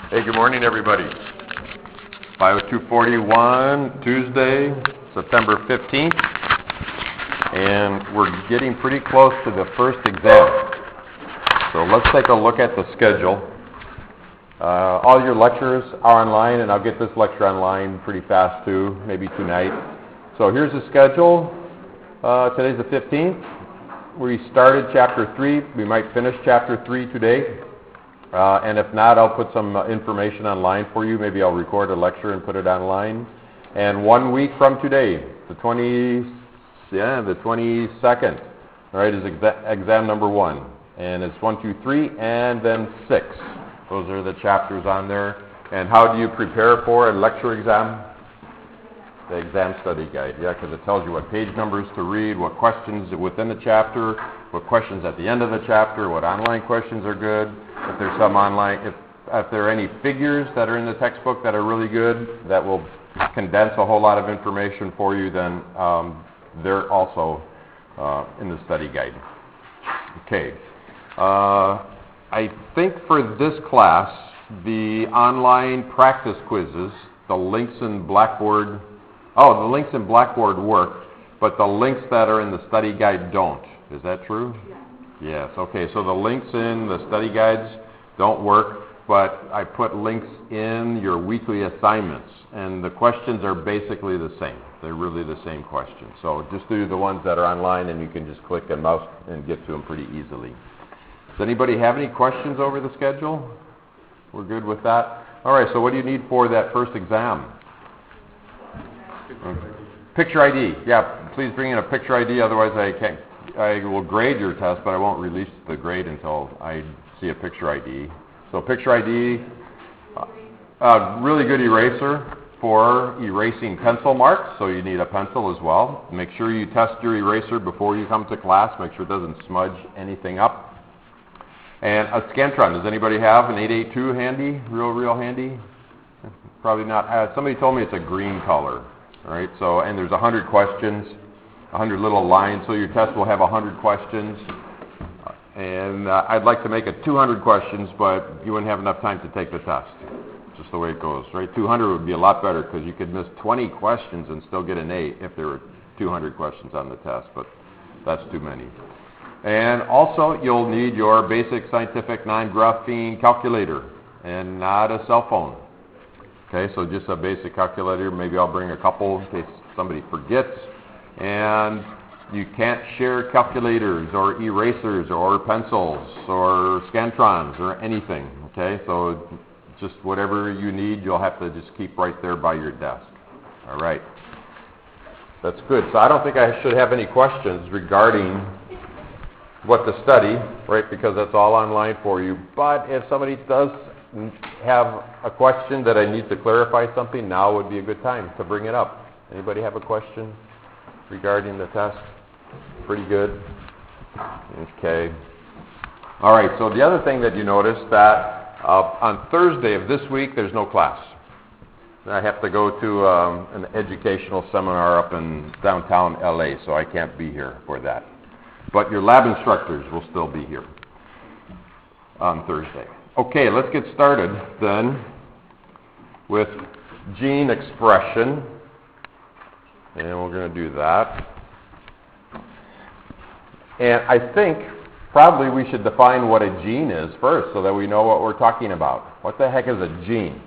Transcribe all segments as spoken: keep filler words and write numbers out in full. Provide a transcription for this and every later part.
Hey, good morning, everybody. five oh two forty-one, Tuesday, September fifteenth, and we're getting pretty close to the first exam. So let's take a look at the schedule. Uh, all your lectures are online, and I'll get this lecture online pretty fast too, maybe tonight. So here's the schedule. Uh, today's the fifteenth. We started chapter three. We might finish chapter three today. Uh, and if not, I'll put some uh, information online for you. Maybe I'll record a lecture and put it online. And one week from today, the twenty, yeah, the twenty-second, all right, is exa- exam number one. And it's one, two, three, and then six. Those are the chapters on there. And how do you prepare for a lecture exam? The exam study guide, yeah, because it tells you what page numbers to read, what questions within the chapter, what questions at the end of the chapter, what online questions are good. If there's some online, if, if there are any figures that are in the textbook that are really good, that will condense a whole lot of information for you, then um, they're also uh, in the study guide. Okay. Uh, I think for this class, the online practice quizzes, the links in Blackboard, oh, the links in Blackboard work, but the links that are in the study guide don't. Is that true? Yeah. Yes. Okay, so the links in the study guides don't work, but I put links in your weekly assignments, and the questions are basically the same. They're really the same questions. So just do the ones that are online, and you can just click and mouse and get to them pretty easily. Does anybody have any questions over the schedule? We're good with that? All right, so what do you need for that first exam? Picture I D. Yeah, please bring in a picture I D, otherwise I can't. I will grade your test, but I won't release the grade until I see a picture I D. So picture I D, uh, uh, really good eraser for erasing pencil marks, so you need a pencil as well. Make sure you test your eraser before you come to class. Make sure it doesn't smudge anything up. And a Scantron. Does anybody have an eight eighty-two handy? Real, real handy? Probably not. Uh, somebody told me it's a green color. All right, so, and there's one hundred questions, one hundred little lines, so your test will have one hundred questions. And uh, I'd like to make it two hundred questions, but you wouldn't have enough time to take the test. Just the way it goes, right? two hundred would be a lot better because you could miss twenty questions and still get an A if there were two hundred questions on the test, but that's too many. And also, you'll need your basic scientific non-graphing calculator and not a cell phone. Okay, so just a basic calculator. Maybe I'll bring a couple in case somebody forgets. And you can't share calculators or erasers or pencils or Scantrons or anything. Okay, so just whatever you need, you'll have to just keep right there by your desk. All right, that's good. So I don't think I should have any questions regarding what to study, right, because that's all online for you. But if somebody does have a question that I need to clarify something, now would be a good time to bring it up. Anybody have a question regarding the test? Pretty good? Okay. All right, so the other thing that you notice that uh, on Thursday of this week, there's no class. I have to go to um, an educational seminar up in downtown L A, so I can't be here for that. But your lab instructors will still be here on Thursday. Okay, let's get started then with gene expression. And we're going to do that. And I think probably we should define what a gene is first so that we know what we're talking about. What the heck is a gene?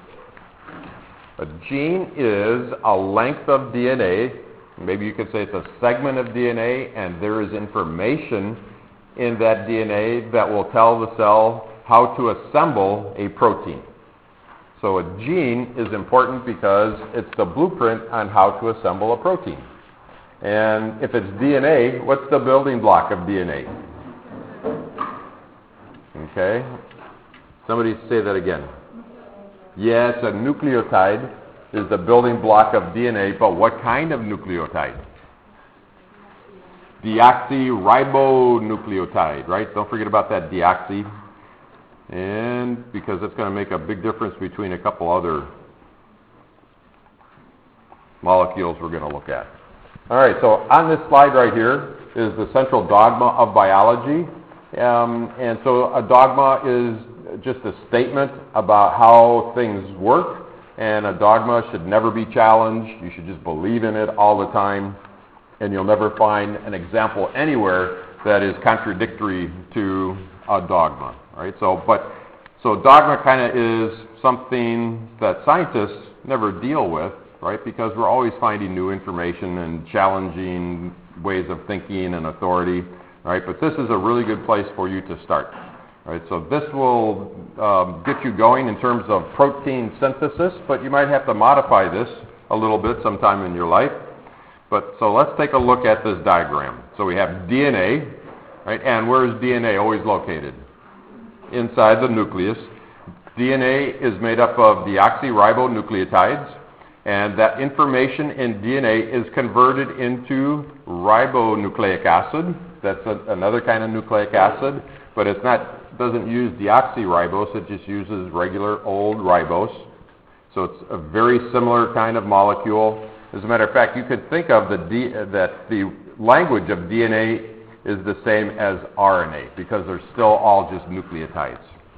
A gene is a length of D N A. Maybe you could say it's a segment of D N A, and there is information in that D N A that will tell the cell how to assemble a protein. So a gene is important because it's the blueprint on how to assemble a protein. And if it's D N A, what's the building block of D N A? Okay. Somebody say that again. Yes, a nucleotide is the building block of D N A, but what kind of nucleotide? Deoxyribonucleotide, right? Don't forget about that deoxy. And because it's going to make a big difference between a couple other molecules we're going to look at. All right, so on this slide right here is the central dogma of biology. Um, and so a dogma is just a statement about how things work, and a dogma should never be challenged. You should just believe in it all the time, and you'll never find an example anywhere that is contradictory to a dogma, right? So, but so dogma kind of is something that scientists never deal with, right? Because we're always finding new information and challenging ways of thinking and authority, right? But this is a really good place for you to start, right? So this will um, get you going in terms of protein synthesis, but you might have to modify this a little bit sometime in your life. But so let's take a look at this diagram. So we have D N A, right? And where is D N A always located? Inside the nucleus. D N A is made up of deoxyribonucleotides, and that information in D N A is converted into ribonucleic acid. That's a, another kind of nucleic acid, but it's not doesn't use deoxyribose. It just uses regular old ribose. So it's a very similar kind of molecule. As a matter of fact, you could think of the D, that the language of D N A is the same as R N A because they're still all just nucleotides.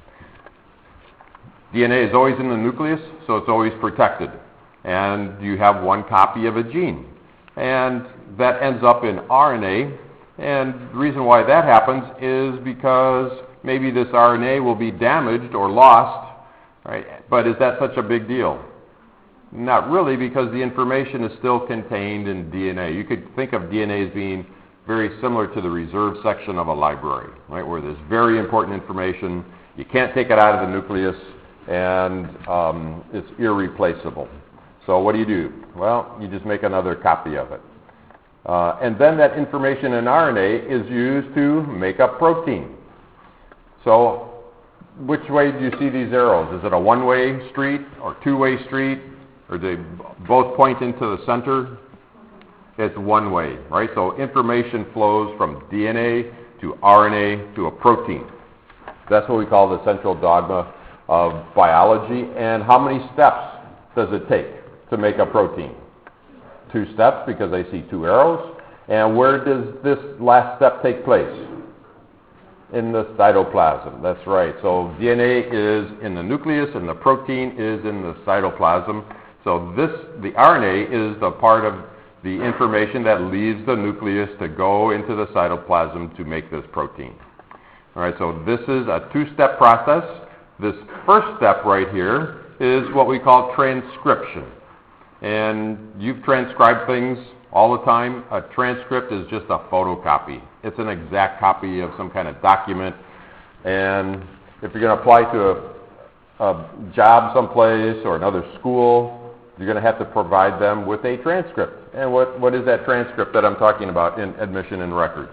D N A is always in the nucleus, so it's always protected. And you have one copy of a gene. And that ends up in R N A. And the reason why that happens is because maybe this R N A will be damaged or lost, right? But is that such a big deal? Not really, because the information is still contained in D N A. You could think of D N A as being very similar to the reserve section of a library, right, where there's very important information. You can't take it out of the nucleus, and um, it's irreplaceable. So what do you do? Well, you just make another copy of it. Uh, and then that information in R N A is used to make up protein. So which way do you see these arrows? Is it a one-way street or two-way street? Or do they both point into the center? It's one way, right? So information flows from D N A to R N A to a protein. That's what we call the central dogma of biology. And how many steps does it take to make a protein? Two steps, because I see two arrows. And where does this last step take place? In the cytoplasm. That's right. So D N A is in the nucleus and the protein is in the cytoplasm. So this, the R N A is the part of the information that leaves the nucleus to go into the cytoplasm to make this protein. All right, so this is a two-step process. This first step right here is what we call transcription. And you've transcribed things all the time. A transcript is just a photocopy. It's an exact copy of some kind of document. And if you're going to apply to a, a job someplace or another school, you're going to have to provide them with a transcript. And what, what is that transcript that I'm talking about in admission and records?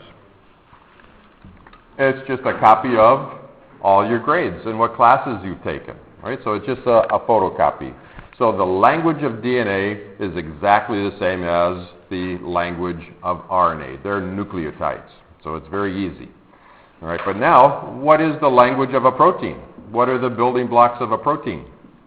It's just a copy of all your grades and what classes you've taken, right? So it's just a, a photocopy. So the language of D N A is exactly the same as the language of R N A. They're nucleotides, so it's very easy. All right, but now, what is the language of a protein? What are the building blocks of a protein?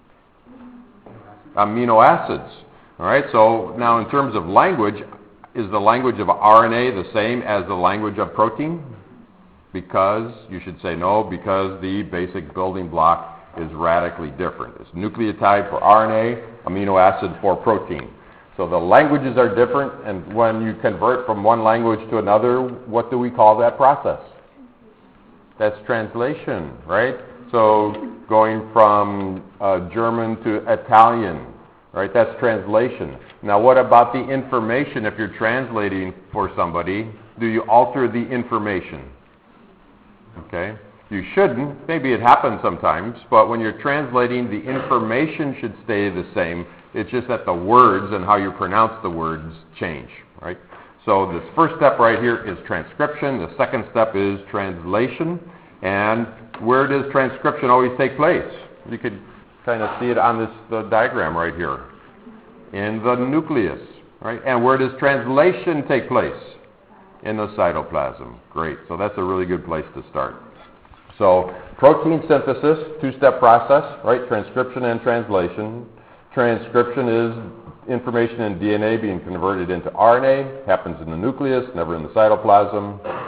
Amino acids. All right, so now in terms of language, is the language of R N A the same as the language of protein? Because, you should say no, because the basic building block is radically different. It's nucleotide for R N A, amino acid for protein. So the languages are different, and when you convert from one language to another, what do we call that process? That's translation, right? So going from uh, German to Italian, right? That's translation. Now what about the information? If you're translating for somebody, do you alter the information? Okay? You shouldn't. Maybe it happens sometimes, but when you're translating, the information should stay the same. It's just that the words and how you pronounce the words change, right? So this first step right here is transcription. The second step is translation. And where does transcription always take place? You could kind of see it on this the diagram right here. In the nucleus, right? And where does translation take place? In the cytoplasm. Great. So that's a really good place to start. So protein synthesis, two-step process, right? Transcription and translation. Transcription is information in D N A being converted into R N A. Happens in the nucleus, never in the cytoplasm.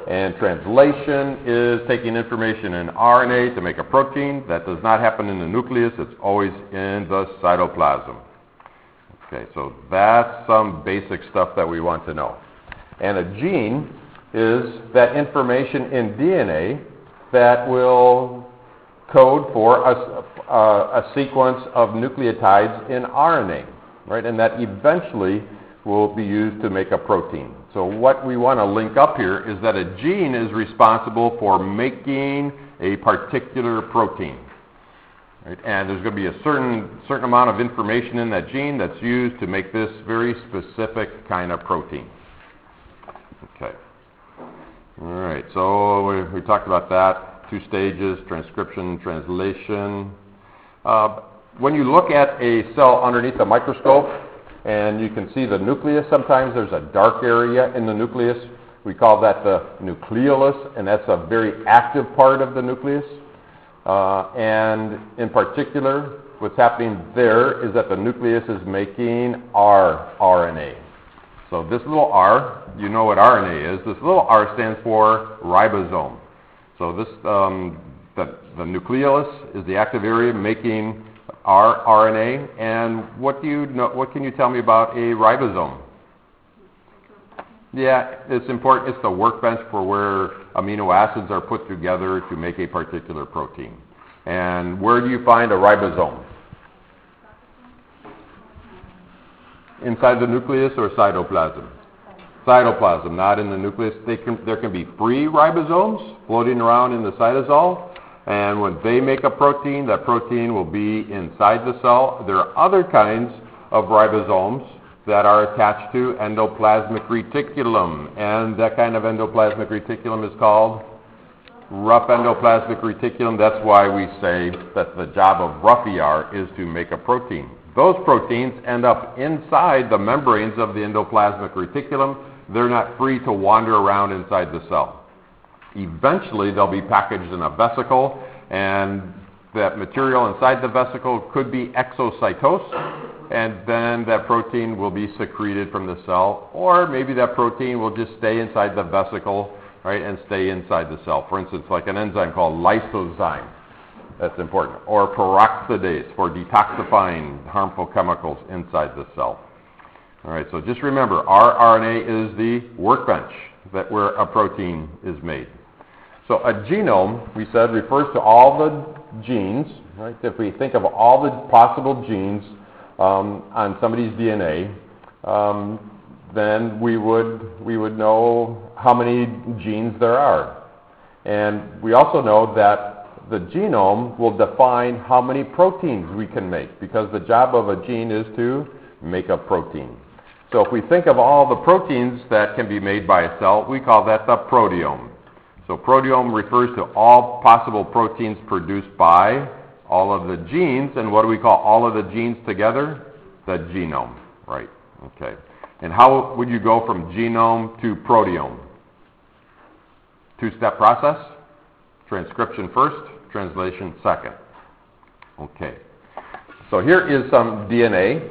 And translation is taking information in R N A to make a protein. That does not happen in the nucleus. It's always in the cytoplasm. Okay, so that's some basic stuff that we want to know. And a gene is that information in D N A that will code for a, a, a sequence of nucleotides in R N A, right? And that eventually will be used to make a protein. So what we want to link up here is that a gene is responsible for making a particular protein. Right? And there's going to be a certain, certain amount of information in that gene that's used to make this very specific kind of protein. Okay. All right, so we, we talked about that. Two stages, transcription, translation. Uh, when you look at a cell underneath the microscope, and you can see the nucleus. Sometimes there's a dark area in the nucleus. We call that the nucleolus, and that's a very active part of the nucleus. Uh, and in particular, what's happening there is that the nucleus is making R R N A. So this little R, you know what R N A is. This little R stands for ribosome. So this, um, the, the nucleolus is the active area making R R N A, and what do you know? What can you tell me about a ribosome? Yeah, it's important. It's the workbench for where amino acids are put together to make a particular protein. And where do you find a ribosome? Inside the nucleus or cytoplasm? Cytoplasm, not in the nucleus. They can, there can be free ribosomes floating around in the cytosol. And when they make a protein, that protein will be inside the cell. There are other kinds of ribosomes that are attached to endoplasmic reticulum. And that kind of endoplasmic reticulum is called rough endoplasmic reticulum. That's why we say that the job of rough E R is to make a protein. Those proteins end up inside the membranes of the endoplasmic reticulum. They're not free to wander around inside the cell. Eventually, they'll be packaged in a vesicle, and that material inside the vesicle could be exocytosed, and then that protein will be secreted from the cell, or maybe that protein will just stay inside the vesicle, right, and stay inside the cell. For instance, like an enzyme called lysozyme. That's important. Or peroxidase for detoxifying harmful chemicals inside the cell. All right, so just remember, R R N A is the workbench that where a protein is made. So a genome, we said, refers to all the genes, right? If we think of all the possible genes um, on somebody's D N A, um, then we would we would know how many genes there are. And we also know that the genome will define how many proteins we can make, because the job of a gene is to make a protein. So if we think of all the proteins that can be made by a cell, we call that the proteome. So proteome refers to all possible proteins produced by all of the genes. And what do we call all of the genes together? The genome, right? Okay. And how would you go from genome to proteome? Two-step process. Transcription first, translation second. Okay. So here is some D N A.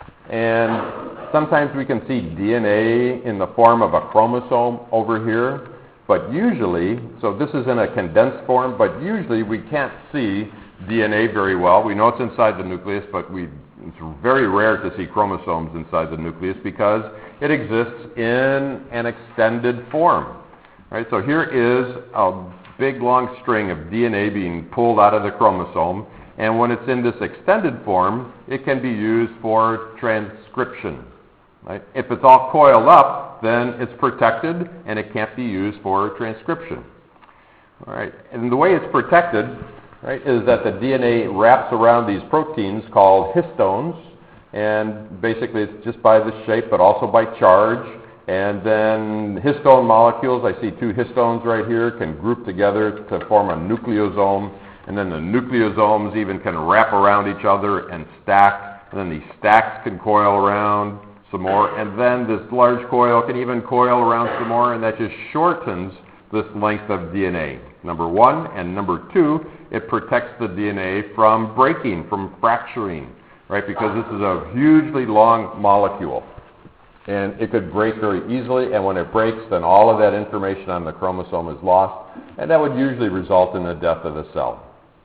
And sometimes we can see D N A in the form of a chromosome over here. But usually, so this is in a condensed form, but usually we can't see D N A very well. We know it's inside the nucleus, but we, it's very rare to see chromosomes inside the nucleus because it exists in an extended form. Right? So here is a big long string of D N A being pulled out of the chromosome, and when it's in this extended form, it can be used for transcription. Right? If it's all coiled up, then it's protected and it can't be used for transcription. All right. And the way it's protected, right, is that the D N A wraps around these proteins called histones, and basically it's just by the shape but also by charge. And then histone molecules, I see two histones right here, can group together to form a nucleosome, and then the nucleosomes even can wrap around each other and stack, and then these stacks can coil around some more, and then this large coil can even coil around some more, and that just shortens this length of D N A. Number one, and number two, it protects the D N A from breaking, from fracturing, right? Because this is a hugely long molecule. And it could break very easily, and when it breaks, then all of that information on the chromosome is lost, and that would usually result in the death of the cell.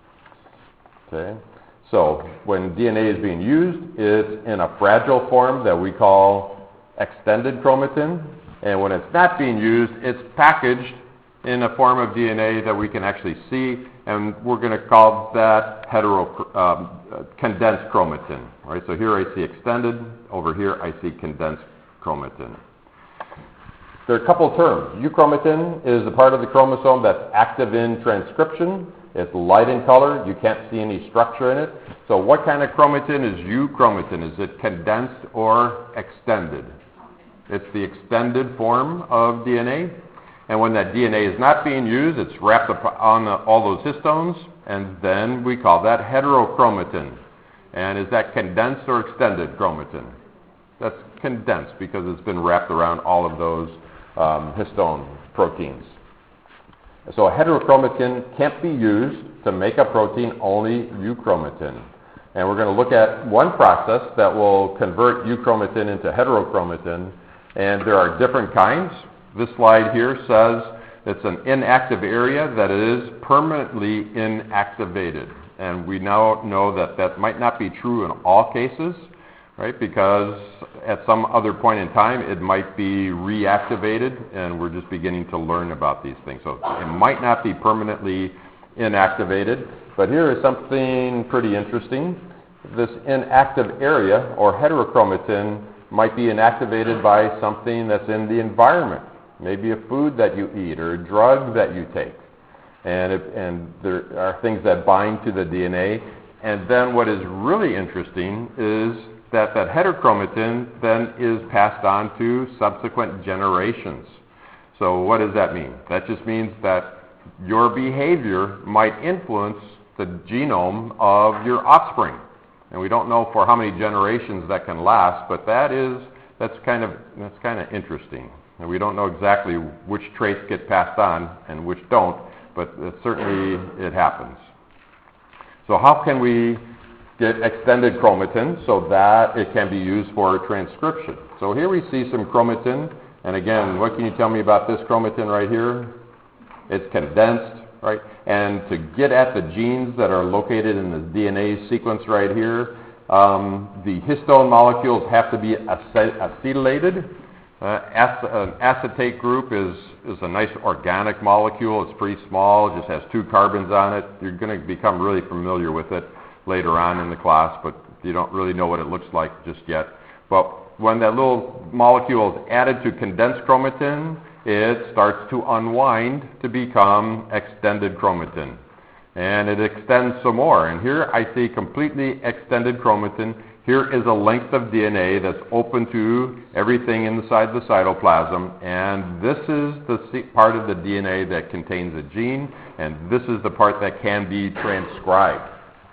Okay? So when D N A is being used, it's in a fragile form that we call extended chromatin, and when it's not being used, it's packaged in a form of D N A that we can actually see, and we're going to call that hetero, um, condensed chromatin. Right? So here I see extended, over here I see condensed chromatin. There are a couple terms. Euchromatin is the part of the chromosome that's active in transcription. It's light in color. You can't see any structure in it. So what kind of chromatin is euchromatin? Is it condensed or extended? It's the extended form of D N A. And when that D N A is not being used, it's wrapped up on the, all those histones, and then we call that heterochromatin. And is that condensed or extended chromatin? That's condensed because it's been wrapped around all of those um, histone proteins. So a heterochromatin can't be used to make a protein, only euchromatin. And we're going to look at one process that will convert euchromatin into heterochromatin, and there are different kinds. This slide here says it's an inactive area that is permanently inactivated. And we now know that that might not be true in all cases, right? Because at some other point in time, it might be reactivated, and we're just beginning to learn about these things. So it might not be permanently inactivated, but here is something pretty interesting. This inactive area, or heterochromatin, might be inactivated by something that's in the environment, maybe a food that you eat or a drug that you take. And, it, and there are things that bind to the D N A. And then what is really interesting is that that heterochromatin then is passed on to subsequent generations. So what does that mean? That just means that your behavior might influence the genome of your offspring. And we don't know for how many generations that can last, but that is, that's kind of, that's kind of interesting. And we don't know exactly which traits get passed on and which don't, but it certainly it happens. So how can we get extended chromatin so that it can be used for transcription? So here we see some chromatin, and again, what can you tell me about this chromatin right here? It's condensed, right? And to get at the genes that are located in the D N A sequence right here, um, the histone molecules have to be ac- acetylated. Uh, ac- an acetate group is, is a nice organic molecule. It's pretty small. It just has two carbons on it. You're going to become really familiar with it later on in the class, but you don't really know what it looks like just yet. But when that little molecule is added to condensed chromatin, it starts to unwind to become extended chromatin. And it extends some more. And here I see completely extended chromatin. Here is a length of D N A that's open to everything inside the cytoplasm, and this is the part of the D N A that contains a gene, and this is the part that can be transcribed.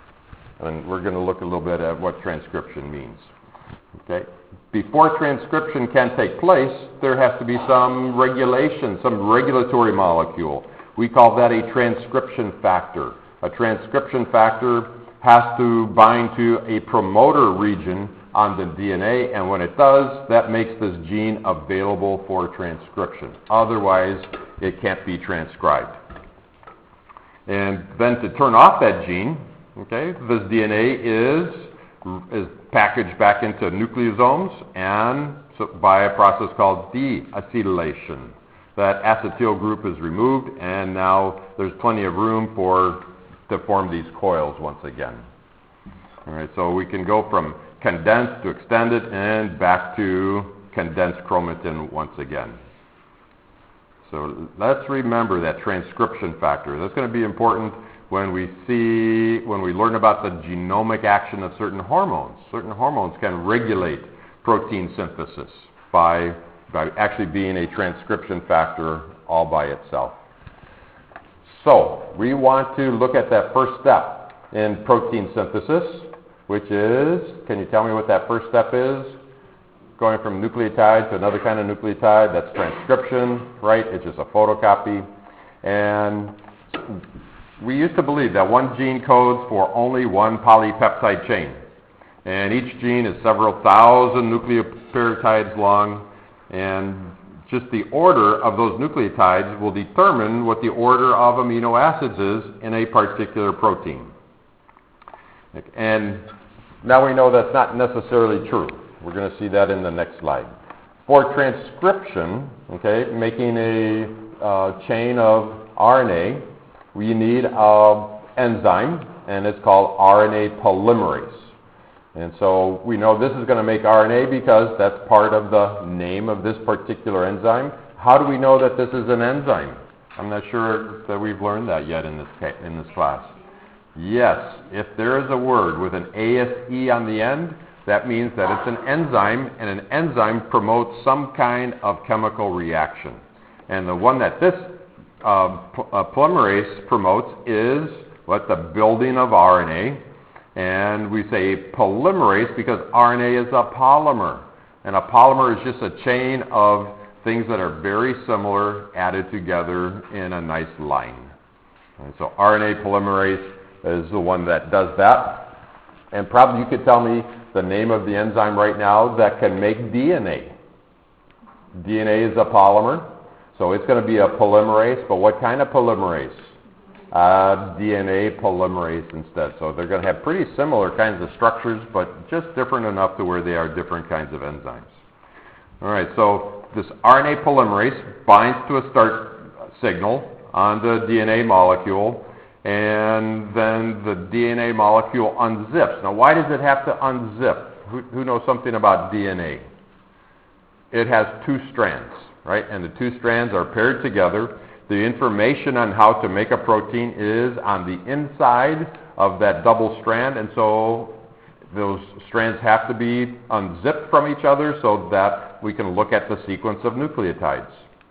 And we're going to look a little bit at what transcription means. Okay? Before transcription can take place, there has to be some regulation, some regulatory molecule. We call that a transcription factor. A transcription factor has to bind to a promoter region on the D N A, and when it does, that makes this gene available for transcription. Otherwise, it can't be transcribed. And then to turn off that gene, okay, this D N A is, is packaged back into nucleosomes, and so by a process called deacetylation. That acetyl group is removed, and now there's plenty of room for to form these coils once again. All right, so we can go from condensed to extended and back to condensed chromatin once again. So let's remember that transcription factor. That's going to be important when we see, when we learn about the genomic action of certain hormones. Certain hormones can regulate protein synthesis by, by actually being a transcription factor all by itself. So we want to look at that first step in protein synthesis, which is, can you tell me what that first step is? Going from nucleotide to another kind of nucleotide, that's transcription, right? It's just a photocopy. And we used to believe that one gene codes for only one polypeptide chain. And each gene is several thousand nucleoperotides long, and just the order of those nucleotides will determine what the order of amino acids is in a particular protein. And now we know that's not necessarily true. We're going to see that in the next slide. For transcription, okay, making a uh, chain of R N A, we need an enzyme, and it's called R N A polymerase. And so we know this is going to make R N A because that's part of the name of this particular enzyme. How do we know that this is an enzyme? I'm not sure that we've learned that yet in this, in this class. Yes, if there is a word with an A S E on the end, that means that it's an enzyme, and an enzyme promotes some kind of chemical reaction. And the one that this uh, uh, polymerase promotes is what? The building of R N A. And we say polymerase because R N A is a polymer. And a polymer is just a chain of things that are very similar added together in a nice line. And so R N A polymerase is the one that does that. And probably you could tell me the name of the enzyme right now that can make D N A. D N A is a polymer, so it's going to be a polymerase, but what kind of polymerase? Uh, D N A polymerase instead. So they're going to have pretty similar kinds of structures, but just different enough to where they are different kinds of enzymes. All right, so this R N A polymerase binds to a start signal on the D N A molecule, and then the D N A molecule unzips. Now, why does it have to unzip? Who, who knows something about D N A? It has two strands, right? And the two strands are paired together. The information on how to make a protein is on the inside of that double strand, and so those strands have to be unzipped from each other so that we can look at the sequence of nucleotides.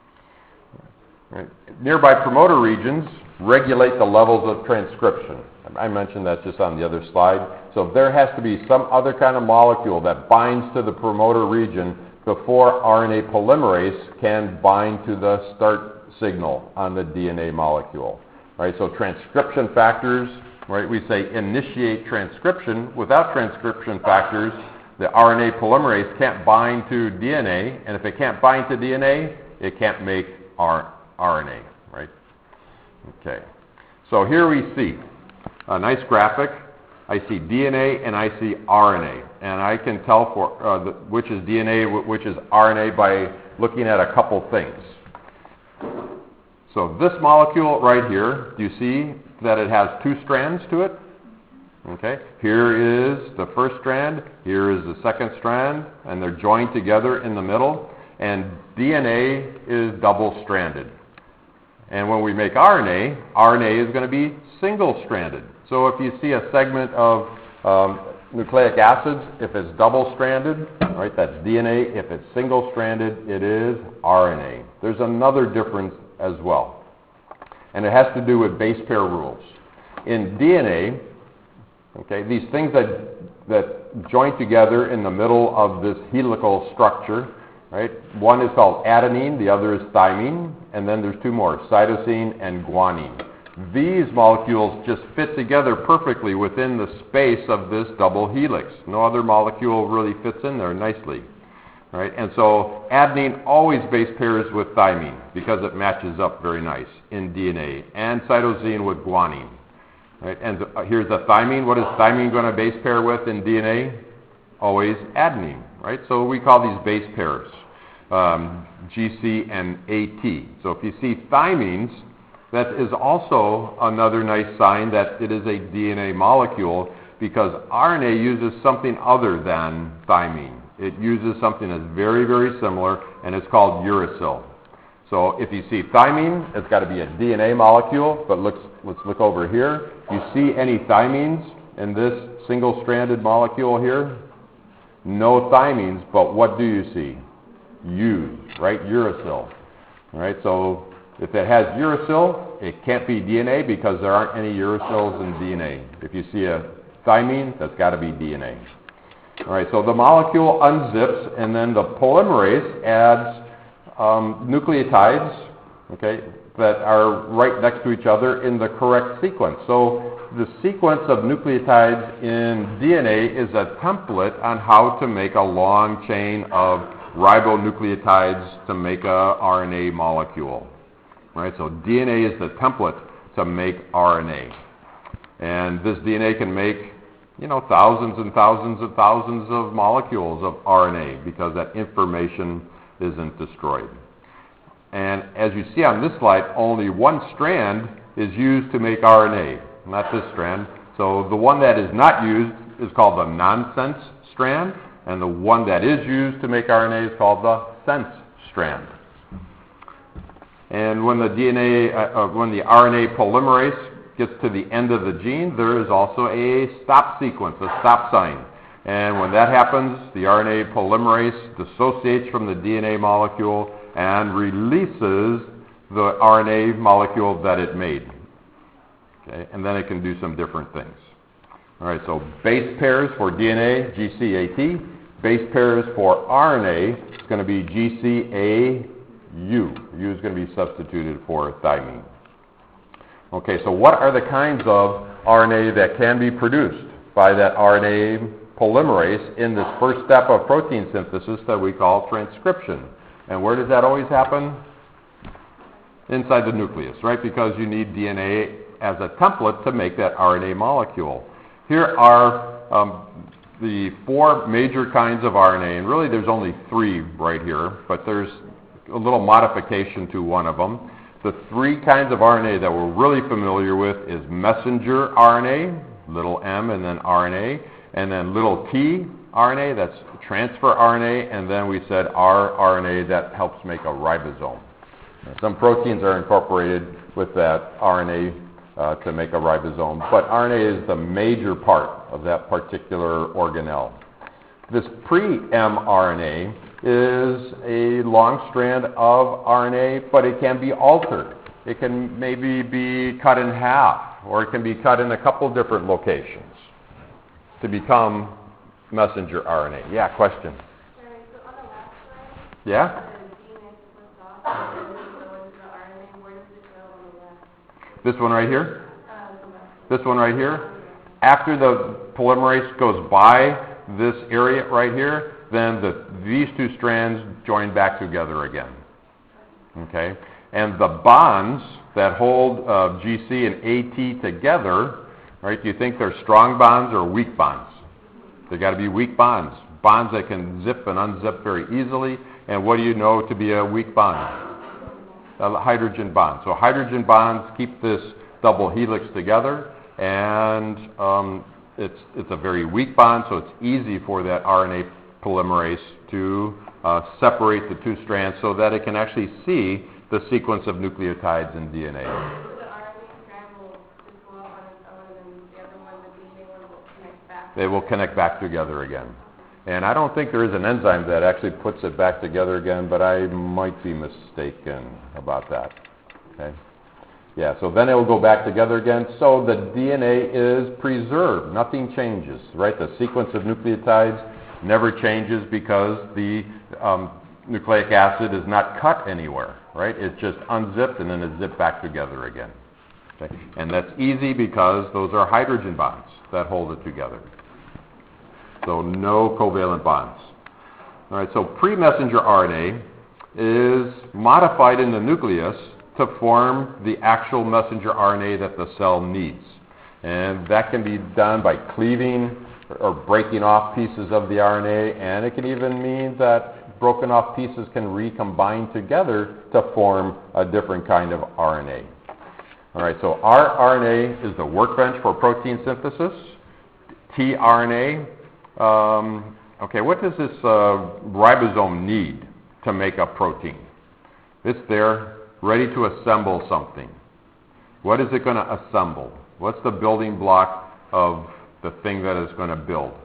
Right. Nearby promoter regions regulate the levels of transcription. I mentioned that just on the other slide. So there has to be some other kind of molecule that binds to the promoter region before R N A polymerase can bind to the start signal on the D N A molecule. Right? So transcription factors, right? We say initiate transcription. Without transcription factors, the R N A polymerase can't bind to D N A, and if it can't bind to D N A, it can't make R N A, right? Okay. So here we see a nice graphic. I see D N A and I see R N A, and I can tell for uh, the, which is D N A, which is R N A by looking at a couple things. So this molecule right here, do you see that it has two strands to it? Okay. Here is the first strand, here is the second strand, and they're joined together in the middle, and D N A is double-stranded. And when we make R N A, R N A is going to be single-stranded. So if you see a segment of um, nucleic acids, if it's double-stranded, right, that's D N A. If it's single-stranded, it is R N A. There's another difference as well, and it has to do with base pair rules. In D N A, okay, these things that, that join together in the middle of this helical structure, right? One is called adenine, the other is thymine, and then there's two more, cytosine and guanine. These molecules just fit together perfectly within the space of this double helix. No other molecule really fits in there nicely, right? And so adenine always base pairs with thymine because it matches up very nice in D N A, and cytosine with guanine, right? And here's the thymine. What is thymine going to base pair with in D N A? Always adenine, right? So we call these base pairs um, G C and A T. So if you see thymines, that is also another nice sign that it is a D N A molecule, because R N A uses something other than thymine. It uses something that's very, very similar, and it's called uracil. So if you see thymine, it's got to be a D N A molecule, but let's, let's look over here. You see any thymines in this single-stranded molecule here? No thymines, but what do you see? U, right? Uracil. All right, so if it has uracil, it can't be D N A because there aren't any uracils in D N A. If you see a thymine, that's got to be D N A. All right, so the molecule unzips, and then the polymerase adds um, nucleotides, okay, that are right next to each other in the correct sequence. So the sequence of nucleotides in D N A is a template on how to make a long chain of ribonucleotides to make a R N A molecule. Right? So D N A is the template to make R N A. And this D N A can make, you know, thousands and thousands and thousands of molecules of R N A because that information isn't destroyed. And as you see on this slide, only one strand is used to make R N A, not this strand. So the one that is not used is called the nonsense strand, and the one that is used to make R N A is called the sense strand. And when the D N A, uh, uh, when the R N A polymerase gets to the end of the gene, there is also a stop sequence, a stop sign. And when that happens, the R N A polymerase dissociates from the D N A molecule and releases the R N A molecule that it made. Okay? And then it can do some different things. All right, so base pairs for D N A, G C A T. Base pairs for R N A is going to be G C A U. U is going to be substituted for thymine. Okay, so what are the kinds of R N A that can be produced by that R N A polymerase in this first step of protein synthesis that we call transcription? And where does that always happen? Inside the nucleus, right? Because you need D N A as a template to make that R N A molecule. Here are um, the four major kinds of R N A, and really there's only three right here, but there's a little modification to one of them. The three kinds of R N A that we're really familiar with is messenger R N A, little m and then R N A, and then little t R N A, that's transfer R N A, and then we said rRNA that helps make a ribosome. Now, some proteins are incorporated with that R N A uh, to make a ribosome, but R N A is the major part of that particular organelle. This pre-mRNA is a long strand of R N A, but it can be altered. It can maybe be cut in half, or it can be cut in a couple different locations to become messenger R N A. Yeah, question? Sorry, so on the last slide, yeah? the D N A splits off and then we go into the R N A. Where does it go on the left? This one right here? Uh, the left. This one right here? After the polymerase goes by this area right here, then the, these two strands join back together again. Okay? And the bonds that hold uh, G C and A T together, right, do you think they're strong bonds or weak bonds? They've got to be weak bonds. Bonds that can zip and unzip very easily. And what do you know to be a weak bond? A hydrogen bond. So hydrogen bonds keep this double helix together, and um, it's, it's a very weak bond, so it's easy for that R N A polymerase to uh, separate the two strands so that it can actually see the sequence of nucleotides in D N A. So the R N A strand will just go off on its own, and the other one, the D N A one, will connect back. They will connect back together again. And I don't think there is an enzyme that actually puts it back together again, but I might be mistaken about that. Okay? Yeah, so then it will go back together again. So the D N A is preserved. Nothing changes, right? The sequence of nucleotides never changes because the um, nucleic acid is not cut anywhere, right? It's just unzipped and then it's zipped back together again. Okay? And that's easy because those are hydrogen bonds that hold it together. So no covalent bonds. All right, so pre-messenger R N A is modified in the nucleus to form the actual messenger R N A that the cell needs. And that can be done by cleaving or breaking off pieces of the R N A, and it can even mean that broken off pieces can recombine together to form a different kind of R N A. All right, so rRNA is the workbench for protein synthesis. tRNA, um, okay, what does this uh, ribosome need to make a protein? It's there, ready to assemble something. What is it going to assemble? What's the building block of the thing that is going to build?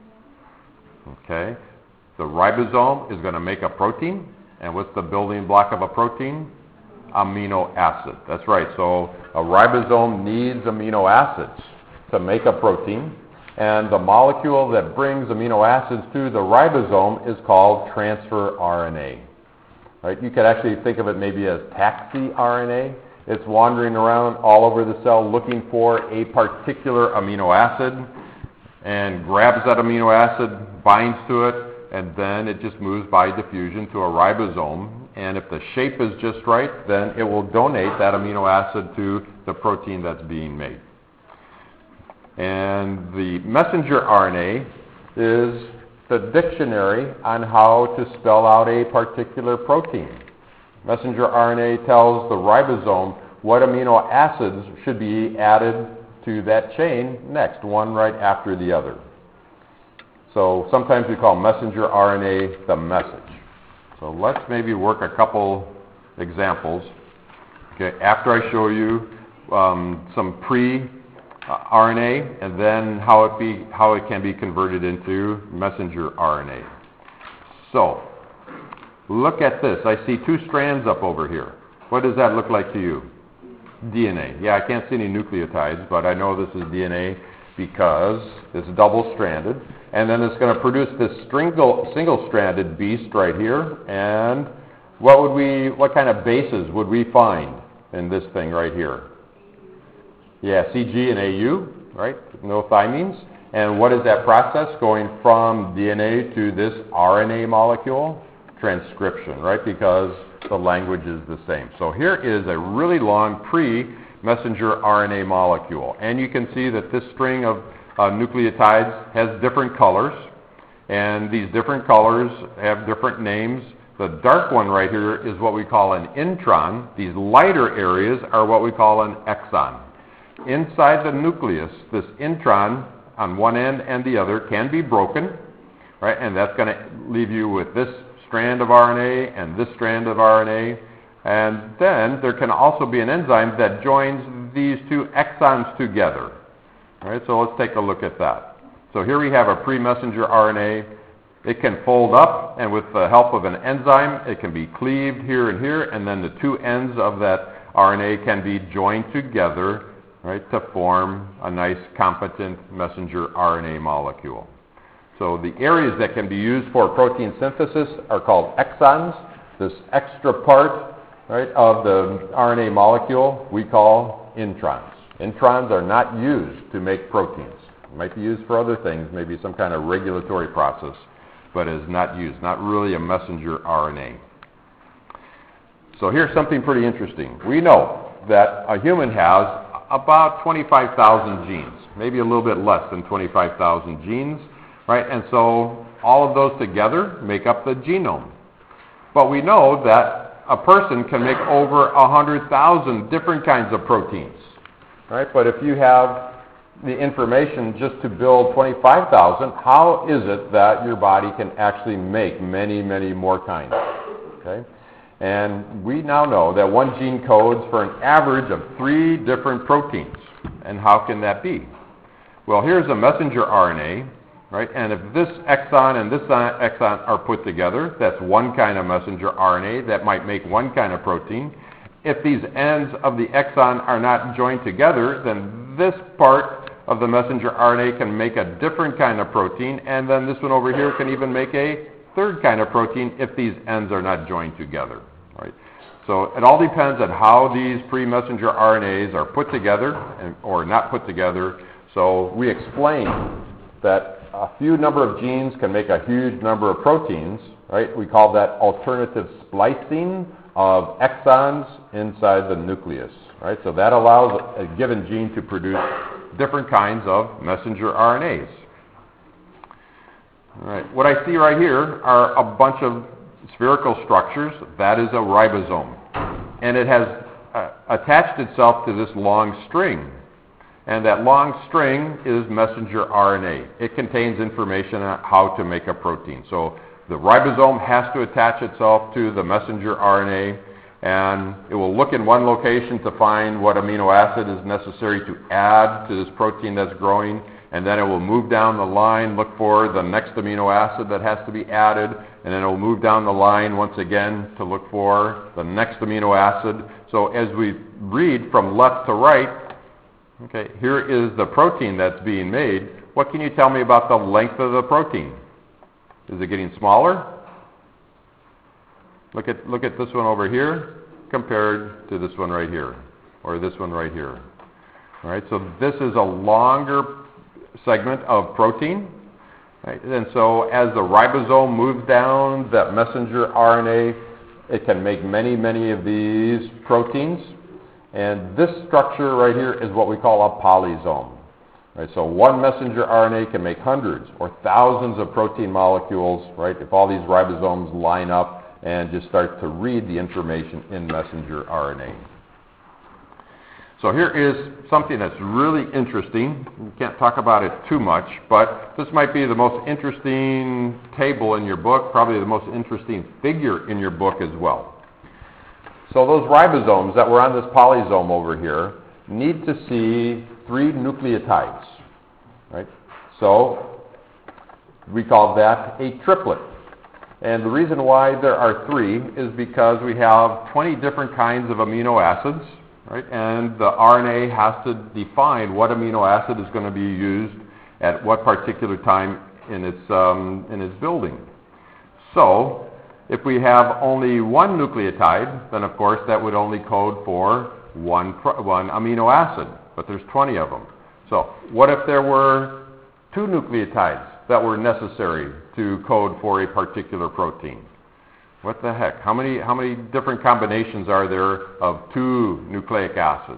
Okay, the ribosome is going to make a protein, and what's the building block of a protein? Amino acid. That's right, so a ribosome needs amino acids to make a protein, and the molecule that brings amino acids to the ribosome is called transfer R N A. Right? You could actually think of it maybe as taxi R N A. It's wandering around all over the cell looking for a particular amino acid and grabs that amino acid, binds to it, and then it just moves by diffusion to a ribosome. And if the shape is just right, then it will donate that amino acid to the protein that's being made. And the messenger R N A is the dictionary on how to spell out a particular protein. Messenger R N A tells the ribosome what amino acids should be added to that chain next, one right after the other. So sometimes we call messenger R N A the message. So let's maybe work a couple examples. Okay, after I show you um, some pre-R N A and then how it be how it can be converted into messenger R N A. So look at this. I see two strands up over here. What does that look like to you? D N A. Yeah, I can't see any nucleotides, but I know this is D N A because it's double-stranded. And then it's going to produce this single, single-stranded beast right here. And what would we, what kind of bases would we find in this thing right here? Yeah, C G and A U, right? No thymines. And what is that process going from D N A to this R N A molecule? Transcription, right? Because the language is the same. So here is a really long pre-messenger R N A molecule. And you can see that this string of uh, nucleotides has different colors. And these different colors have different names. The dark one right here is what we call an intron. These lighter areas are what we call an exon. Inside the nucleus, this intron on one end and the other can be broken, right? And that's going to leave you with this strand of R N A and this strand of R N A. And then there can also be an enzyme that joins these two exons together. All right, so let's take a look at that. So here we have a pre-messenger R N A. It can fold up, and with the help of an enzyme, it can be cleaved here and here, and then the two ends of that R N A can be joined together, right, to form a nice competent messenger R N A molecule. So the areas that can be used for protein synthesis are called exons. This extra part, right, of the R N A molecule we call introns. Introns are not used to make proteins. It might be used for other things, maybe some kind of regulatory process, but is not used, not really a messenger R N A. So here's something pretty interesting. We know that a human has about twenty-five thousand genes, maybe a little bit less than twenty-five thousand genes, right? And so all of those together make up the genome. But we know that a person can make over one hundred thousand different kinds of proteins, right? But if you have the information just to build twenty-five thousand, how is it that your body can actually make many, many more kinds, okay? And we now know that one gene codes for an average of three different proteins. And how can that be? Well, here's a messenger R N A, right? And if this exon and this exon are put together, that's one kind of messenger R N A that might make one kind of protein. If these ends of the exon are not joined together, then this part of the messenger R N A can make a different kind of protein, and then this one over here can even make a third kind of protein if these ends are not joined together, right? So it all depends on how these pre-messenger R N As are put together and, or not put together. So we explained that a few number of genes can make a huge number of proteins, right? We call that alternative splicing of exons inside the nucleus, right? So that allows a given gene to produce different kinds of messenger R N As. All right. What I see right here are a bunch of spherical structures. That is a ribosome. And it has uh, attached itself to this long string. And that long string is messenger R N A. It contains information on how to make a protein. So the ribosome has to attach itself to the messenger R N A, and it will look in one location to find what amino acid is necessary to add to this protein that's growing, and then it will move down the line, look for the next amino acid that has to be added, and then it will move down the line once again to look for the next amino acid. So as we read from left to right, okay, here is the protein that's being made. What can you tell me about the length of the protein? Is it getting smaller? Look at, look at this one over here compared to this one right here. or this one right here. All right, so this is a longer segment of protein. Right? And so as the ribosome moves down that messenger R N A, it can make many, many of these proteins. And this structure right here is what we call a polysome. Right? So one messenger R N A can make hundreds or thousands of protein molecules, right, if all these ribosomes line up and just start to read the information in messenger R N A. So here is something that's really interesting. We can't talk about it too much, but this might be the most interesting table in your book, probably the most interesting figure in your book as well. So those ribosomes that were on this polysome over here need to see three nucleotides, right? So we call that a triplet. And the reason why there are three is because we have twenty different kinds of amino acids. Right? And the R N A has to define what amino acid is going to be used at what particular time in its, um, in its building. So if we have only one nucleotide, then of course that would only code for one, pro one amino acid, but there's twenty of them. So what if there were two nucleotides that were necessary to code for a particular protein? What the heck? How many, how many different combinations are there of two nucleic acids?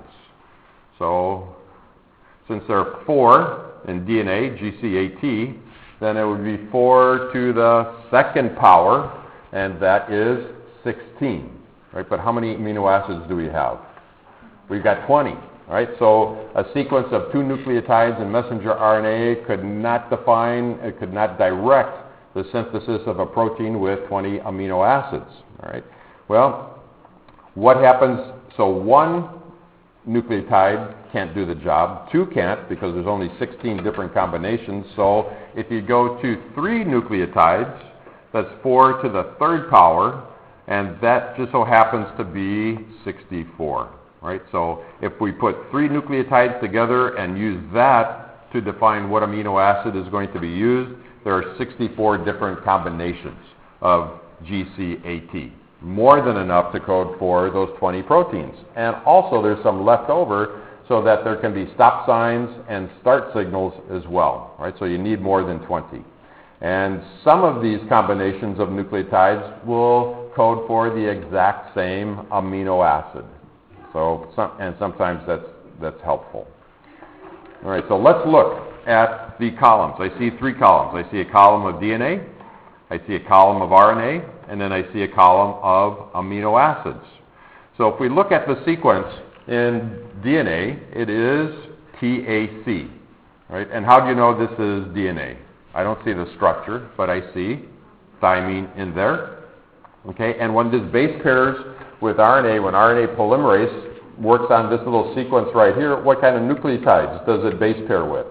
So since there are four in D N A, G C A T, then it would be four to the second power, and that is sixteen. Right? But how many amino acids do we have? We've got twenty. Right? So a sequence of two nucleotides in messenger R N A could not define, it could not direct the synthesis of a protein with twenty amino acids. All right. Well, what happens? So one nucleotide can't do the job. Two can't because there's only sixteen different combinations. So if you go to three nucleotides, that's four to the third power, and that just so happens to be sixty-four. Right. So if we put three nucleotides together and use that to define what amino acid is going to be used, there are sixty-four different combinations of G C A T, more than enough to code for those twenty proteins. And also there's some left over so that there can be stop signs and start signals as well, right? So you need more than twenty. And some of these combinations of nucleotides will code for the exact same amino acid. So, some, and sometimes that's, that's helpful. All right, so let's look at the columns. I see three columns. I see a column of D N A, I see a column of R N A, and then I see a column of amino acids. So if we look at the sequence in D N A, it is T A C, right? And how do you know this is D N A? I don't see the structure, but I see thymine in there. Okay, and when this base pairs with R N A, when R N A polymerase works on this little sequence right here, what kind of nucleotides does it base pair with?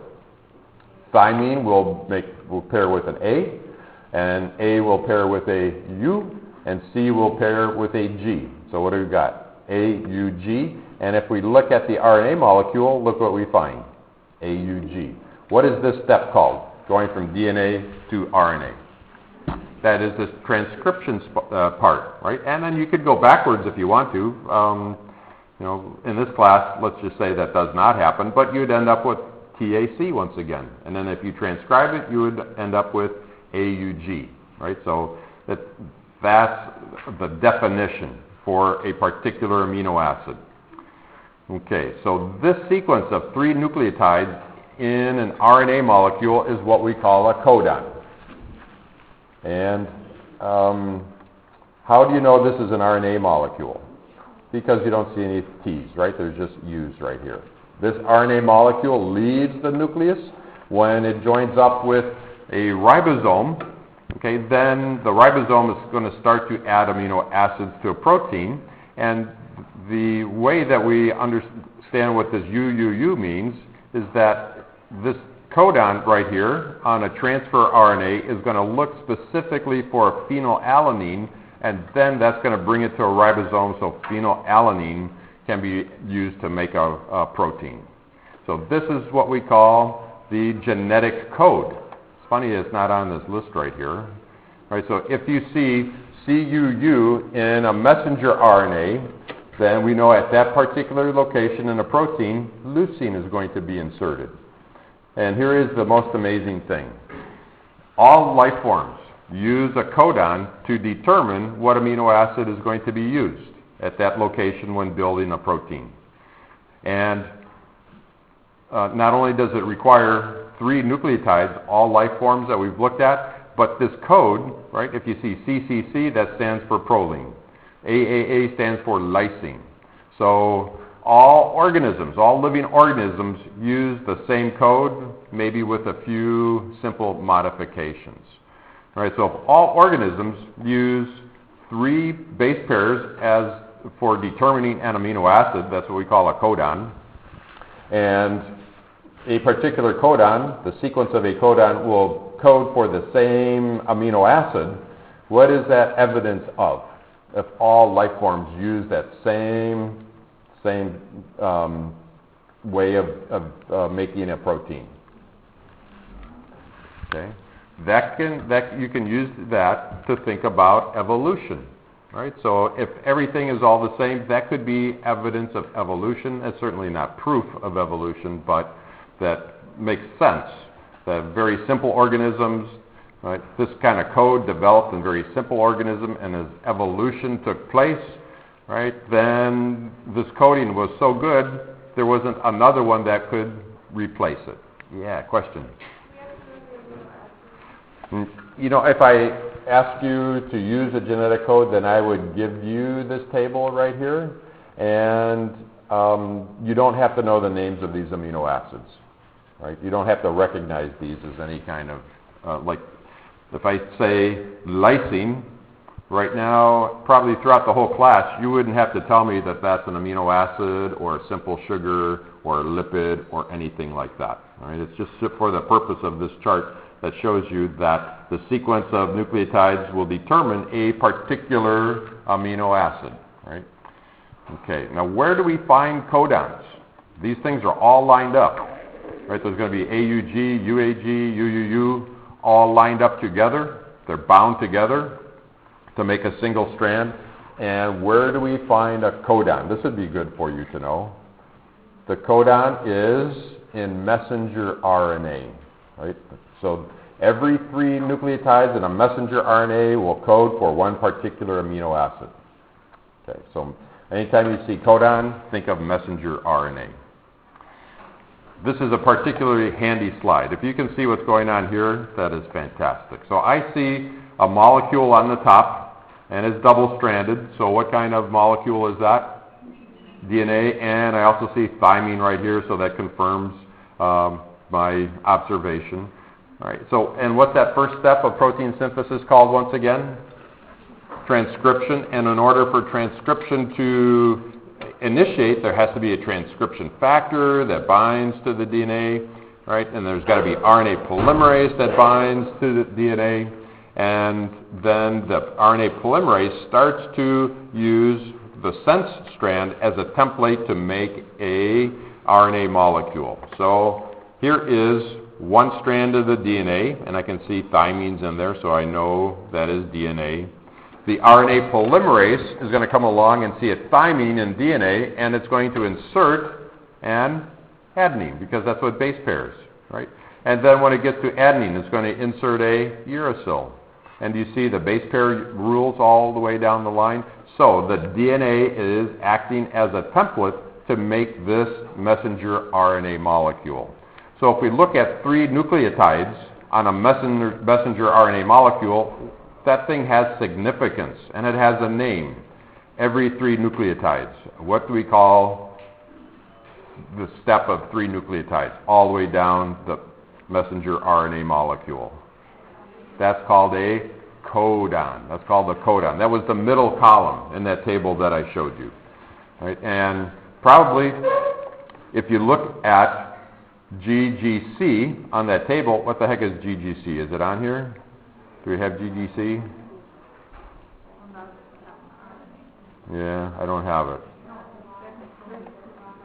Thymine will make will pair with an A, and A will pair with a U, and C will pair with a G. So what do we got? A U G. And if we look at the R N A molecule, look what we find. A U G. What is this step called? Going from D N A to R N A. That is this transcription uh, part, right? And then you could go backwards if you want to. Um, you know, in this class, let's just say that does not happen, but you'd end up with T A C once again. And then if you transcribe it, you would end up with A U G, right? So that, that's the definition for a particular amino acid. Okay, so this sequence of three nucleotides in an R N A molecule is what we call a codon. And um, how do you know this is an R N A molecule? Because you don't see any T's, right? There's just U's right here. This R N A molecule leaves the nucleus. When it joins up with a ribosome, okay, then the ribosome is going to start to add amino acids to a protein. And the way that we understand what this U U U means is that this codon right here on a transfer R N A is going to look specifically for a phenylalanine, and then that's going to bring it to a ribosome, so phenylalanine can be used to make a, a protein. So this is what we call the genetic code. It's funny it's not on this list right here. All right, so if you see C U U in a messenger R N A then we know at that particular location in a protein, leucine is going to be inserted. And here is the most amazing thing. All life forms use a codon to determine what amino acid is going to be used at that location when building a protein. And uh, not only does it require three nucleotides, all life forms that we've looked at, but this code, right, if you see C C C, that stands for proline. A A A stands for lysine. So all organisms, all living organisms use the same code, maybe with a few simple modifications. All right, so if all organisms use three base pairs as for determining an amino acid, that's what we call a codon, and a particular codon, the sequence of a codon will code for the same amino acid, what is that evidence of? If all life forms use that same same um, way of, of uh, making a protein. Okay, that can that you can use that to think about evolution, right? So if everything is all the same, that could be evidence of evolution. That's certainly not proof of evolution, but that makes sense. That very simple organisms, right? This kind of code developed in very simple organism, and as evolution took place, right, then this coding was so good, there wasn't another one that could replace it. Yeah, question? You know, if I asked you to use a genetic code, then I would give you this table right here, and um, you don't have to know the names of these amino acids, right? You don't have to recognize these as any kind of, uh, like, if I say lysine, right now, probably throughout the whole class, you wouldn't have to tell me that that's an amino acid or a simple sugar or a lipid or anything like that. All right? It's just for the purpose of this chart that shows you that the sequence of nucleotides will determine a particular amino acid. Right? Okay, now where do we find codons? These things are all lined up. Right? There's going to be A U G, U A G, U U U, all lined up together. They're bound together to make a single strand. And where do we find a codon? This would be good for you to know. The codon is in messenger R N A, right? So every three nucleotides in a messenger R N A will code for one particular amino acid. Okay, so anytime you see codon, think of messenger R N A. This is a particularly handy slide. If you can see what's going on here, that is fantastic. So I see a molecule on the top, and it's double-stranded. So what kind of molecule is that? D N A, and I also see thymine right here, so that confirms um, my observation. All right. So, and what's that first step of protein synthesis called once again? Transcription. And in order for transcription to initiate, there has to be a transcription factor that binds to the D N A, right? And there's got to be R N A polymerase that binds to the D N A. And then the R N A polymerase starts to use the sense strand as a template to make a R N A molecule. So here is one strand of the D N A, and I can see thymines in there, so I know that is D N A. The R N A polymerase is going to come along and see a thymine in D N A, and it's going to insert an adenine, because that's what base pairs, right? And then when it gets to adenine, it's going to insert a uracil. And you see the base pair rules all the way down the line. So the D N A is acting as a template to make this messenger R N A molecule. So if we look at three nucleotides on a messenger, messenger R N A molecule, that thing has significance, and it has a name. Every three nucleotides. What do we call the step of three nucleotides all the way down the messenger R N A molecule? That's called a codon. That's called a codon. That was the middle column in that table that I showed you. Right? And probably, if you look at G G C on that table, what the heck is G G C? Is it on here? Do we have G G C? Yeah, I don't have it.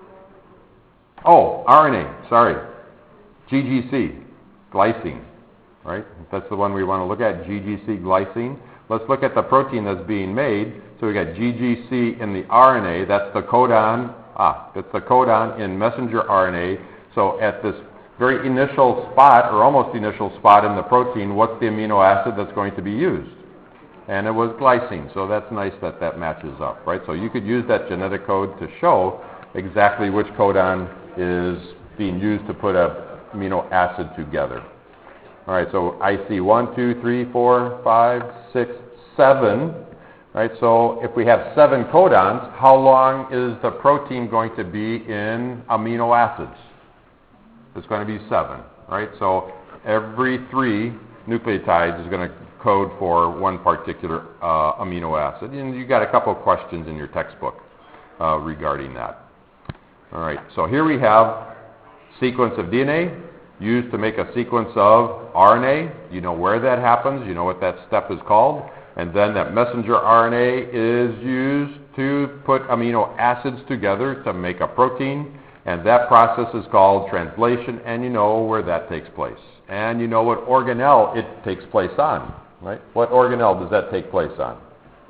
Oh, R N A. Sorry. G G C. Glycine. right? That's the one we want to look at, G G C glycine. Let's look at the protein that's being made. So we got G G C in the R N A. That's the codon. Ah, that's the codon in messenger R N A. So at this very initial spot, or almost initial spot in the protein, what's the amino acid that's going to be used? And it was glycine. So that's nice that that matches up, right? So you could use that genetic code to show exactly which codon is being used to put an amino acid together. All right, so I see one, two, three, four, five, six, seven. Right, so if we have seven codons, how long is the protein going to be in amino acids? It's going to be seven, right? So every three nucleotides is going to code for one particular uh, amino acid. And you got a couple of questions in your textbook uh, regarding that. All right, so here we have sequence of D N A used to make a sequence of R N A. You know where that happens. You know what that step is called. And then that messenger R N A is used to put amino acids together to make a protein. And that process is called translation, and you know where that takes place. And you know what organelle it takes place on, right? What organelle does that take place on?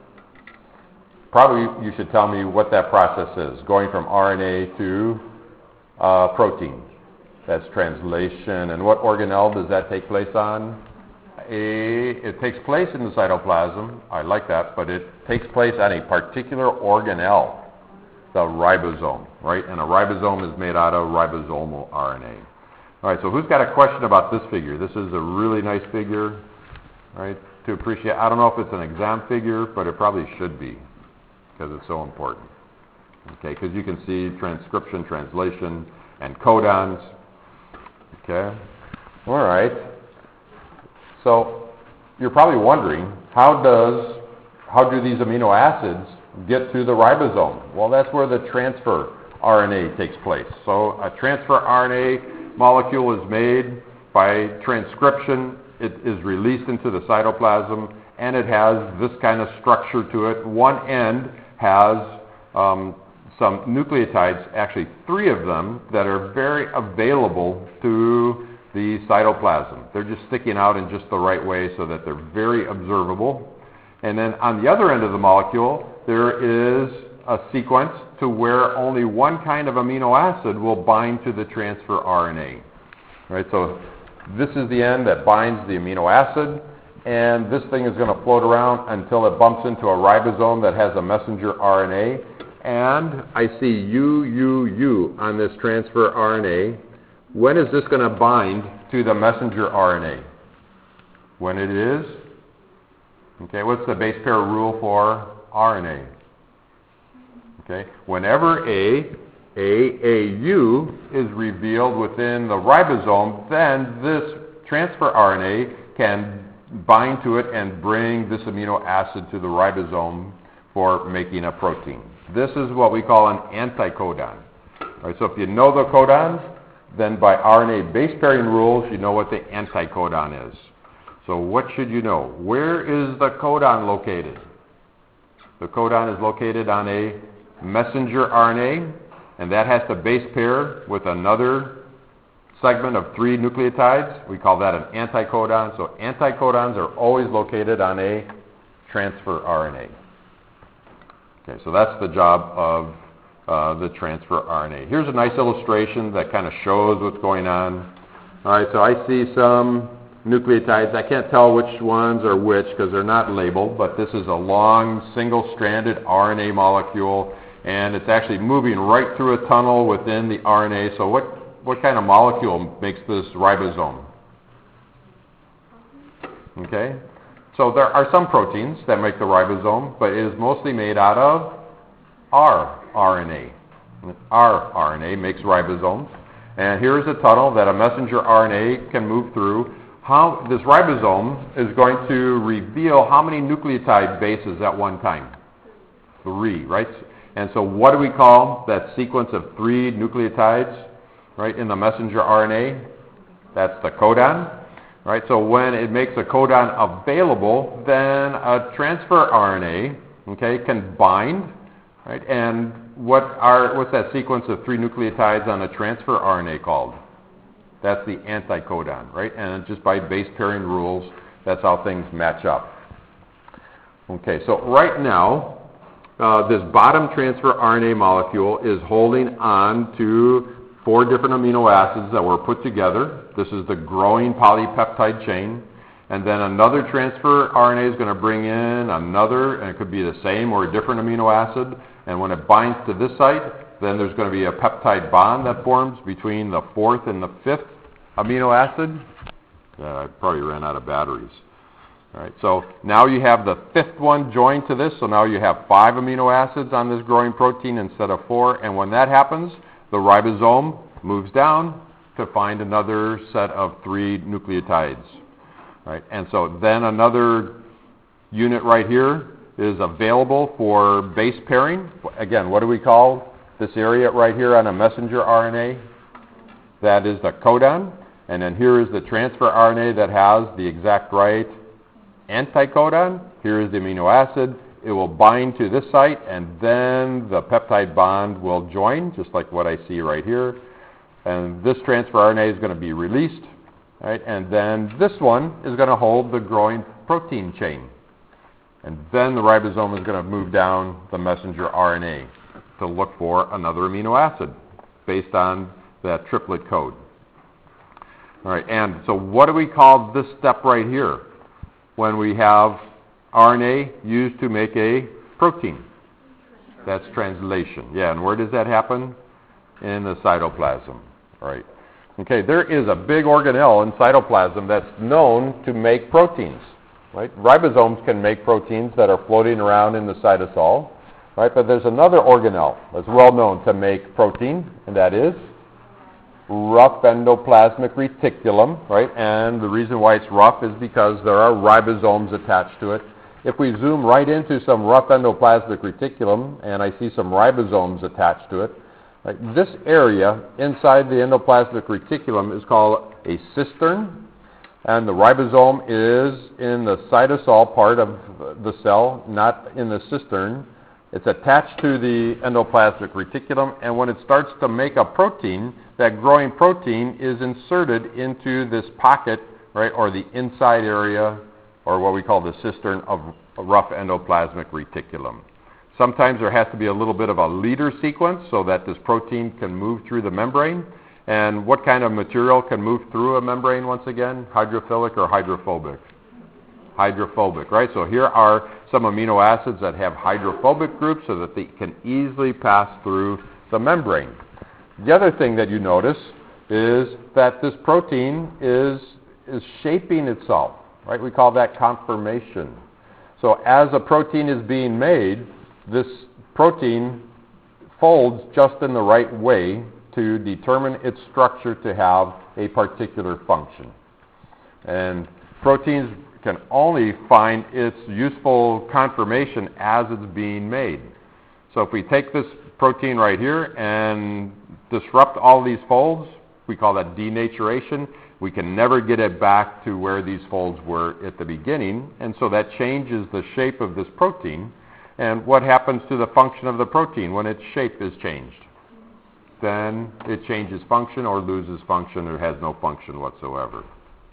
Probably you should tell me what that process is, going from R N A to uh, protein. That's translation. And what organelle does that take place on? A, it takes place in the cytoplasm. I like that, but it takes place on a particular organelle, the ribosome, right? And a ribosome is made out of ribosomal R N A. All right, so who's got a question about this figure? This is a really nice figure, right, to appreciate. I don't know if it's an exam figure, but it probably should be because it's so important. Okay, because you can see transcription, translation, and codons. Okay, all right. So you're probably wondering, how does, how do these amino acids get to the ribosome? Well, that's where the transfer R N A takes place. So a transfer R N A molecule is made by transcription. It is released into the cytoplasm, and it has this kind of structure to it. One end has um, some nucleotides, actually three of them, that are very available to the cytoplasm. They're just sticking out in just the right way so that they're very observable. And then on the other end of the molecule, there is a sequence to where only one kind of amino acid will bind to the transfer R N A. Right, so this is the end that binds the amino acid, and this thing is going to float around until it bumps into a ribosome that has a messenger R N A. And I see U, U, U on this transfer R N A. When is this going to bind to the messenger R N A? When it is? Okay, what's the base pair rule for R N A? Okay, whenever A, A, A, U is revealed within the ribosome, then this transfer R N A can bind to it and bring this amino acid to the ribosome for making a protein. This is what we call an anticodon. All right, so if you know the codons, then by R N A base pairing rules, you know what the anticodon is. So what should you know? Where is the codon located? The codon is located on a messenger R N A, and that has to base pair with another segment of three nucleotides. We call that an anticodon. So anticodons are always located on a transfer R N A. Okay, so that's the job of uh, the transfer R N A. Here's a nice illustration that kind of shows what's going on. All right, so I see some nucleotides. I can't tell which ones are which because they're not labeled, but this is a long single-stranded R N A molecule, and it's actually moving right through a tunnel within the R N A. So what, what kind of molecule makes this ribosome? Okay, so there are some proteins that make the ribosome, but it is mostly made out of R R N A. R R N A makes ribosomes, and here is a tunnel that a messenger R N A can move through. How this ribosome is going to reveal how many nucleotide bases at one time? Three, right? And so what do we call that sequence of three nucleotides, right, in the messenger R N A? That's the codon, right? So when it makes a codon available, then a transfer R N A, okay, can bind, right? And what are what's that sequence of three nucleotides on a transfer R N A called? That's the anticodon, right? And just by base pairing rules, that's how things match up. Okay, so right now, uh, this bottom transfer R N A molecule is holding on to four different amino acids that were put together. This is the growing polypeptide chain. And then another transfer R N A is going to bring in another, and it could be the same or a different amino acid. And when it binds to this site, then there's going to be a peptide bond that forms between the fourth and the fifth amino acid. Uh, I probably ran out of batteries. All right, so now you have the fifth one joined to this, so now you have five amino acids on this growing protein instead of four. And when that happens, the ribosome moves down to find another set of three nucleotides. Right? And so then another unit right here is available for base pairing. Again, what do we call this area right here on a messenger R N A? That is the codon. And then here is the transfer R N A that has the exact right anticodon. Here is the amino acid. It will bind to this site, and then the peptide bond will join, just like what I see right here. And this transfer R N A is going to be released. Right? And then this one is going to hold the growing protein chain. And then the ribosome is going to move down the messenger R N A to look for another amino acid based on that triplet code. All right, and so what do we call this step right here when we have R N A used to make a protein? That's translation. Yeah, and where does that happen? In the cytoplasm. All right. Okay, there is a big organelle in cytoplasm that's known to make proteins, right? Ribosomes can make proteins that are floating around in the cytosol, right? But there's another organelle that's well known to make protein, and that is rough endoplasmic reticulum, right? And the reason why it's rough is because there are ribosomes attached to it. If we zoom right into some rough endoplasmic reticulum, and I see some ribosomes attached to it, like this area inside the endoplasmic reticulum is called a cistern, and the ribosome is in the cytosol part of the cell, not in the cistern. It's attached to the endoplasmic reticulum, and when it starts to make a protein, that growing protein is inserted into this pocket, right, or the inside area, or what we call the cistern of rough endoplasmic reticulum. Sometimes there has to be a little bit of a leader sequence so that this protein can move through the membrane. And what kind of material can move through a membrane once again? Hydrophilic or hydrophobic? Hydrophobic, right? So here are some amino acids that have hydrophobic groups so that they can easily pass through the membrane. The other thing that you notice is that this protein is, is shaping itself, right? We call that conformation. So as a protein is being made, this protein folds just in the right way to determine its structure to have a particular function. And proteins can only find its useful conformation as it's being made. So if we take this protein right here and disrupt all these folds, we call that denaturation. We can never get it back to where these folds were at the beginning, and so that changes the shape of this protein. And what happens to the function of the protein when its shape is changed? Then it changes function or loses function or has no function whatsoever.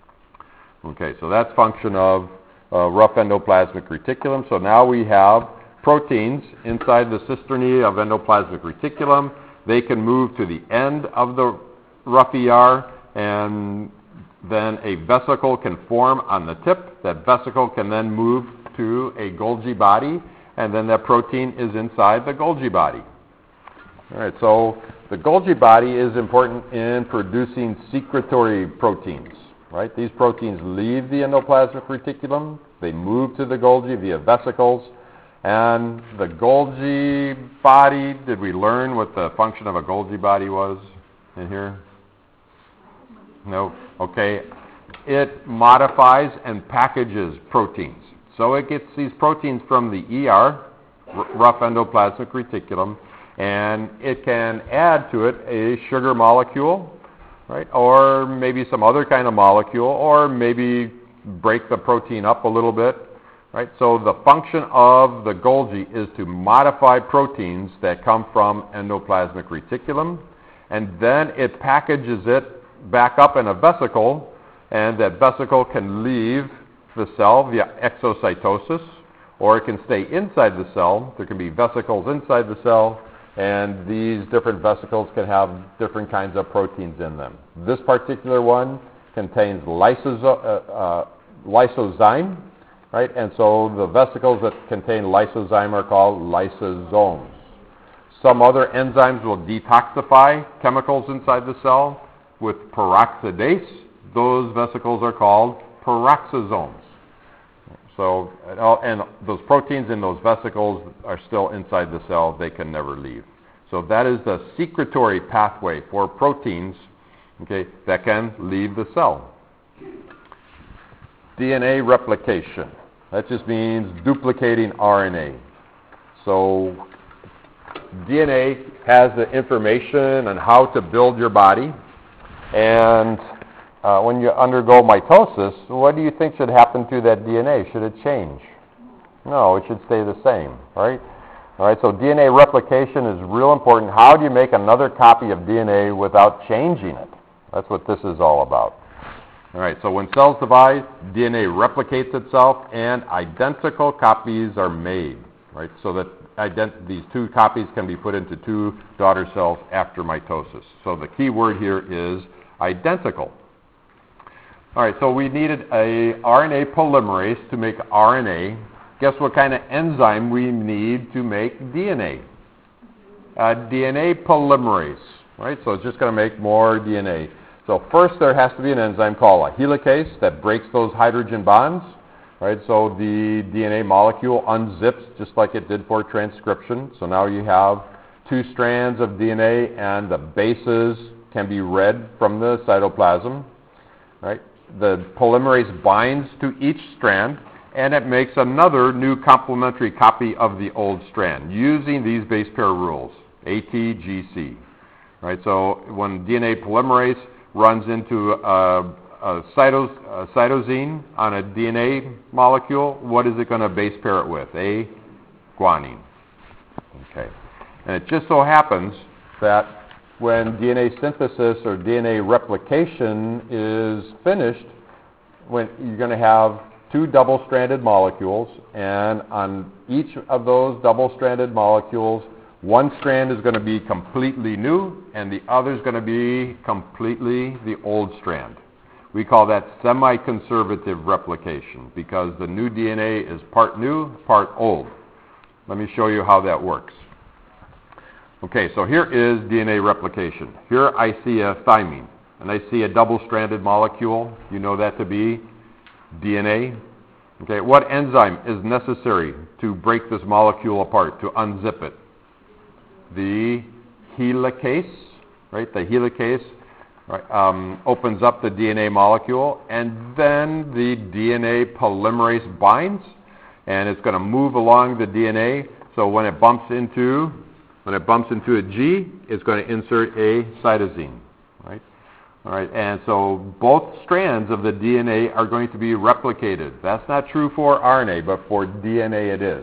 Okay, so that's function of uh, rough endoplasmic reticulum. So now we have proteins inside the cisternae of endoplasmic reticulum. They can move to the end of the rough E R, and then a vesicle can form on the tip. That vesicle can then move to a Golgi body, and then that protein is inside the Golgi body. All right, so the Golgi body is important in producing secretory proteins, right? These proteins leave the endoplasmic reticulum, they move to the Golgi via vesicles, and the Golgi body, did we learn what the function of a Golgi body was in here? No? Okay. It modifies and packages proteins. So it gets these proteins from the E R, r- rough endoplasmic reticulum, and it can add to it a sugar molecule, right, or maybe some other kind of molecule, or maybe break the protein up a little bit, right? So the function of the Golgi is to modify proteins that come from endoplasmic reticulum, and then it packages it back up in a vesicle, and that vesicle can leave the cell via exocytosis, or it can stay inside the cell. There can be vesicles inside the cell, and these different vesicles can have different kinds of proteins in them. This particular one contains lysozo- uh, uh, lysozyme, right? And so the vesicles that contain lysozyme are called lysosomes. Some other enzymes will detoxify chemicals inside the cell. With peroxidase, those vesicles are called peroxisomes. So, and those proteins in those vesicles are still inside the cell. They can never leave. So that is the secretory pathway for proteins, okay, that can leave the cell. D N A replication. That just means duplicating R N A. So D N A has the information on how to build your body. And uh, when you undergo mitosis, what do you think should happen to that D N A? Should it change? No, it should stay the same, right? All right, so D N A replication is real important. How do you make another copy of D N A without changing it? That's what this is all about. All right, so when cells divide, D N A replicates itself, and identical copies are made, right? So that ident- these two copies can be put into two daughter cells after mitosis. So the key word here is identical. All right, so we needed a R N A polymerase to make R N A. Guess what kind of enzyme we need to make D N A? A D N A polymerase, right? So it's just going to make more D N A. So first there has to be an enzyme called a helicase that breaks those hydrogen bonds, right? So the D N A molecule unzips just like it did for transcription. So now you have two strands of D N A, and the bases can be read from the cytoplasm, right? The polymerase binds to each strand, and it makes another new complementary copy of the old strand using these base pair rules, A T G C, right? So when D N A polymerase runs into a, a, cytos, a cytosine on a D N A molecule, what is it going to base pair it with? A guanine. Okay. And it just so happens that when D N A synthesis or D N A replication is finished, when you're going to have two double-stranded molecules, and on each of those double-stranded molecules, one strand is going to be completely new, and the other is going to be completely the old strand. We call that semi-conservative replication because the new D N A is part new, part old. Let me show you how that works. Okay, so here is D N A replication. Here I see a thymine, and I see a double-stranded molecule. You know that to be D N A. Okay, what enzyme is necessary to break this molecule apart, to unzip it? The helicase, right? The helicase right, um, opens up the D N A molecule, and then the D N A polymerase binds, and it's going to move along the D N A. So when it bumps into when it bumps into a G, it's going to insert a cytosine, right? All right, and so both strands of the D N A are going to be replicated. That's not true for R N A, but for D N A it is.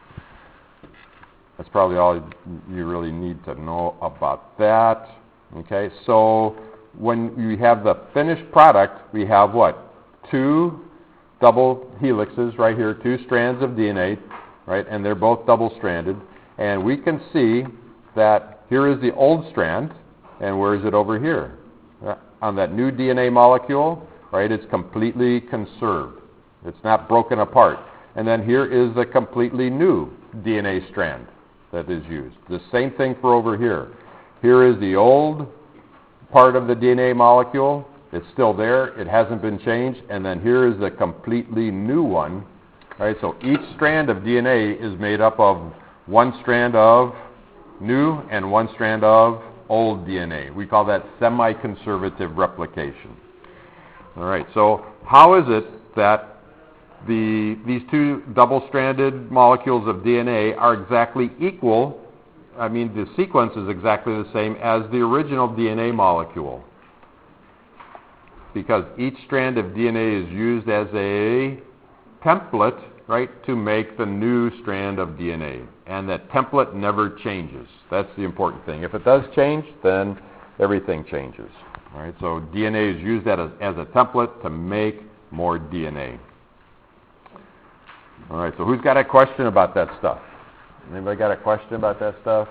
That's probably all you really need to know about that. Okay, so when you have the finished product, we have what? Two double helixes right here, two strands of D N A, right? And they're both double-stranded. And we can see that here is the old strand, and where is it over here? On that new D N A molecule, right, it's completely conserved. It's not broken apart. And then here is the completely new D N A strand that is used. The same thing for over here. Here is the old part of the D N A molecule. It's still there. It hasn't been changed. And then here is the completely new one. Right? So each strand of D N A is made up of one strand of new and one strand of old D N A. We call that semi-conservative replication. All right, so how is it that the, these two double-stranded molecules of D N A are exactly equal? I mean, the sequence is exactly the same as the original D N A molecule. Because each strand of D N A is used as a template, right, to make the new strand of D N A. And that template never changes. That's the important thing. If it does change, then everything changes. All right, so D N A is used as a, as a template to make more D N A. All right, so who's got a question about that stuff? Anybody got a question about that stuff?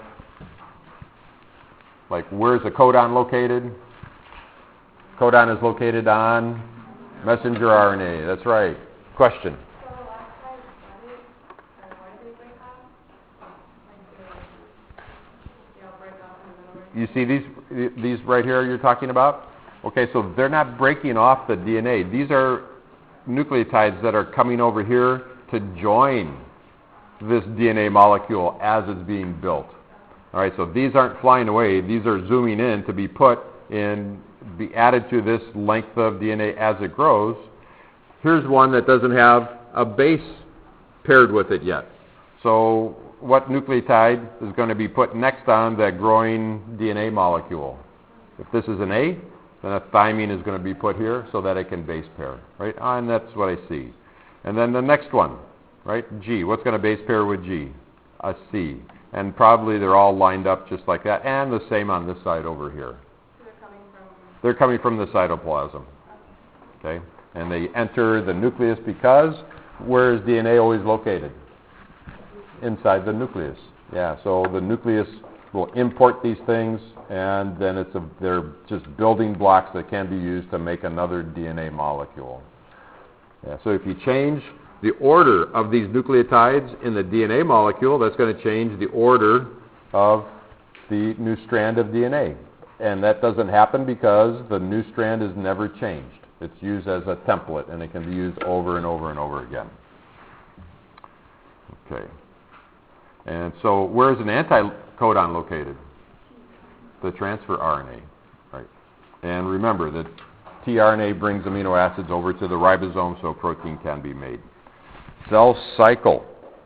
Like, where's the codon located? Codon is located on messenger R N A. That's right. Question? So the last time, why did, or why did they break off? Like, they, they all break off in the middle. You see these these right here you're talking about? Okay, so they're not breaking off the D N A. These are nucleotides that are coming over here to join this D N A molecule as it's being built. All right, so these aren't flying away. These are zooming in to be put in, be added to this length of D N A as it grows. Here's one that doesn't have a base paired with it yet. So what nucleotide is going to be put next on that growing D N A molecule? If this is an A, then a thymine is going to be put here so that it can base pair, right? And that's what I see. And then the next one, right? G. What's going to base pair with G? A C. And probably they're all lined up just like that. And the same on this side over here. So they're coming from... They're coming from the cytoplasm. Okay? And they enter the nucleus because where is D N A always located? Inside the nucleus. Yeah, so the nucleus will import these things, and then it's a, they're just building blocks that can be used to make another D N A molecule. Yeah, so if you change the order of these nucleotides in the D N A molecule, that's going to change the order of the new strand of D N A. And that doesn't happen because the new strand is never changed. It's used as a template, and it can be used over and over and over again. Okay. And so where is an anticodon located? The transfer R N A. Right. And remember that tRNA brings amino acids over to the ribosome so protein can be made. Cell cycle.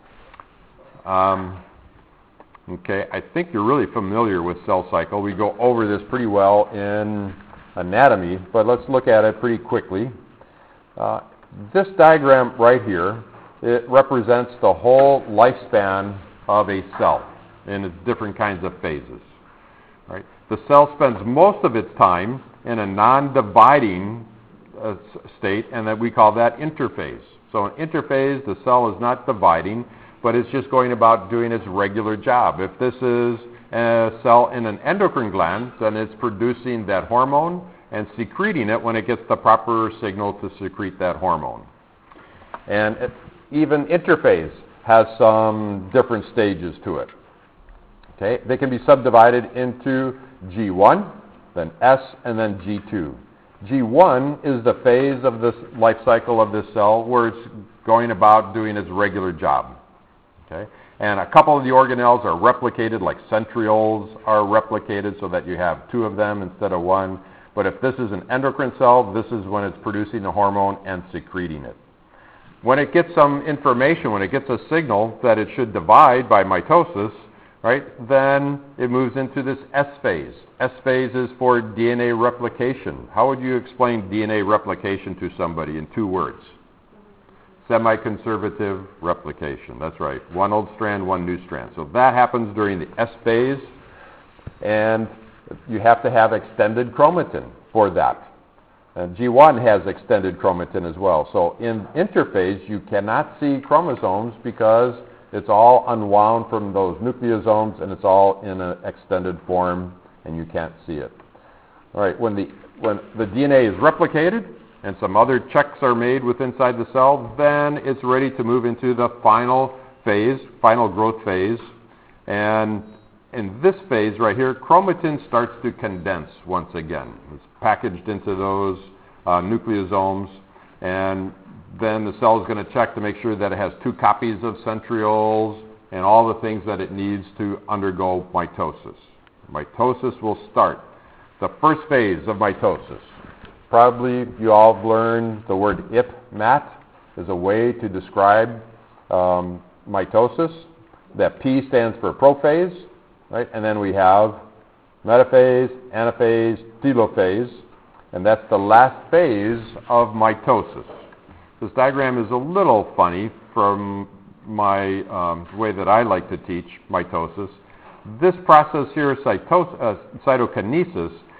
Um, okay, I think you're really familiar with cell cycle. We go over this pretty well in anatomy, but let's look at it pretty quickly. Uh, this diagram right here, it represents the whole lifespan of a cell in its different kinds of phases. Right? The cell spends most of its time in a non-dividing uh, state, and that we call that interphase. So in interphase, the cell is not dividing, but it's just going about doing its regular job. If this is a cell in an endocrine gland, then it's producing that hormone and secreting it when it gets the proper signal to secrete that hormone. And it, even interphase has some different stages to it. Okay, they can be subdivided into G one, then S, and then G two. G one is the phase of this life cycle of this cell where it's going about doing its regular job. Okay? And a couple of the organelles are replicated, like centrioles are replicated so that you have two of them instead of one. But if this is an endocrine cell, this is when it's producing the hormone and secreting it. When it gets some information, when it gets a signal that it should divide by mitosis, right, then it moves into this S phase. S phase is for D N A replication. How would you explain D N A replication to somebody in two words? Semi-conservative replication. That's right. One old strand, one new strand. So that happens during the S phase, and you have to have extended chromatin for that. And G one has extended chromatin as well. So in interphase, you cannot see chromosomes because it's all unwound from those nucleosomes, and it's all in an extended form, and you can't see it. All right, when the, when the D N A is replicated and some other checks are made with inside the cell, then it's ready to move into the final phase, final growth phase. And in this phase right here, chromatin starts to condense once again. It's packaged into those uh, nucleosomes, and then the cell is going to check to make sure that it has two copies of centrioles and all the things that it needs to undergo mitosis. Mitosis will start. The first phase of mitosis. Probably you all have learned the word I P M A T is a way to describe um, mitosis. That P stands for prophase, right? And then we have metaphase, anaphase, telophase, and that's the last phase of mitosis. This diagram is a little funny from my um, way that I like to teach mitosis. This process here, cytos- uh, cytokinesis,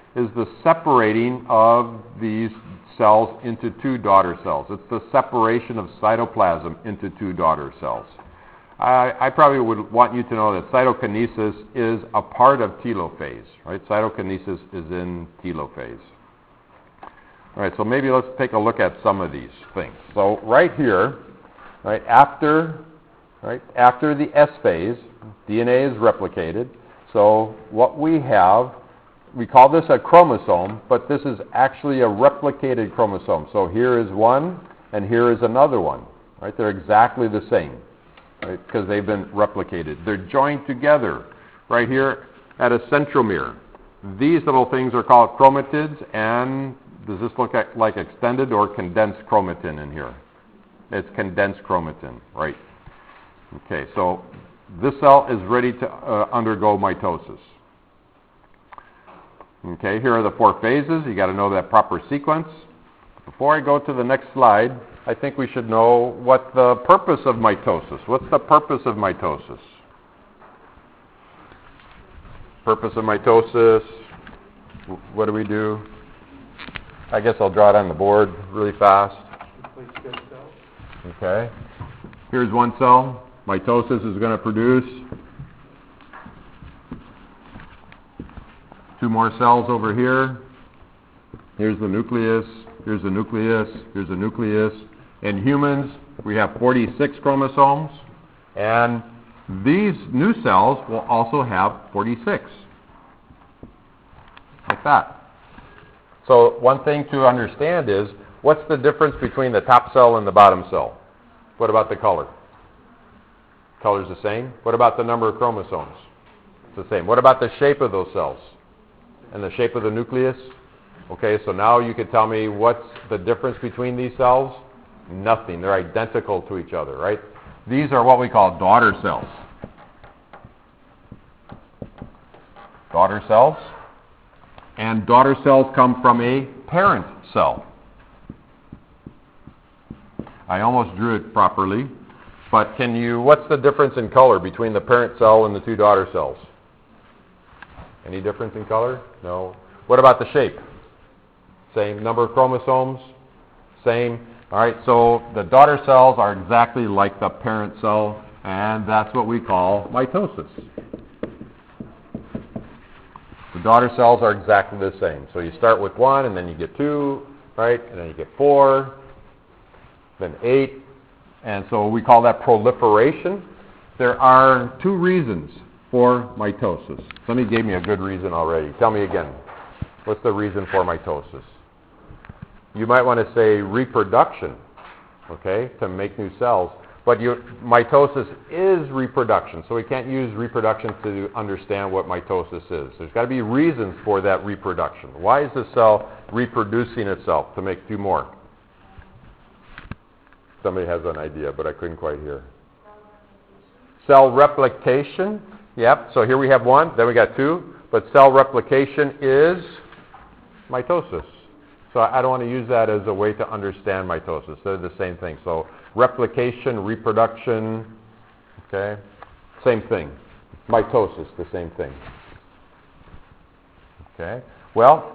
is the separating of these cells into two daughter cells. It's the separation of cytoplasm into two daughter cells. I, I probably would want you to know that cytokinesis is a part of telophase, right? Cytokinesis is in telophase. All right, so maybe let's take a look at some of these things. So right here, right after, right after the S phase, D N A is replicated. So what we have, we call this a chromosome, but this is actually a replicated chromosome. So here is one, and here is another one, right? They're exactly the same, right? Because they've been replicated. They're joined together right here at a centromere. These little things are called chromatids, and does this look at, like extended or condensed chromatin in here? It's condensed chromatin, right? Okay, so this cell is ready to uh, undergo mitosis. Okay, here are the four phases. You got to know that proper sequence. Before I go to the next slide, I think we should know what the purpose of mitosis. What's the purpose of mitosis? Purpose of mitosis. What do we do? I guess I'll draw it on the board really fast. Okay. Here's one cell. Mitosis is going to produce two more cells over here. Here's the nucleus. Here's the nucleus. Here's the nucleus. In humans, we have forty-six chromosomes, and these new cells will also have forty-six. Like that. So one thing to understand is, what's the difference between the top cell and the bottom cell? What about the color? Color's the same. What about the number of chromosomes? It's the same. What about the shape of those cells? And the shape of the nucleus? Okay, so now you could tell me what's the difference between these cells? Nothing. They're identical to each other, right? These are what we call daughter cells. Daughter cells. And daughter cells come from a parent cell. I almost drew it properly, but can you, what's the difference in color between the parent cell and the two daughter cells? Any difference in color? No. What about the shape? Same number of chromosomes? Same. All right, so the daughter cells are exactly like the parent cell, and that's what we call mitosis. The daughter cells are exactly the same. So you start with one, and then you get two, right? And then you get four, then eight. And so we call that proliferation. There are two reasons for mitosis. Somebody gave me a good reason already. Tell me again. What's the reason for mitosis? You might want to say reproduction, okay, to make new cells. But you, mitosis is reproduction, so we can't use reproduction to understand what mitosis is. There's got to be reasons for that reproduction. Why is the cell reproducing itself to make two more? Somebody has an idea, but I couldn't quite hear. Cell replication. Yep, so here we have one, then we got two. But cell replication is mitosis. So I don't want to use that as a way to understand mitosis. They're the same thing. So replication, reproduction, okay, same thing. Mitosis, the same thing. Okay, well,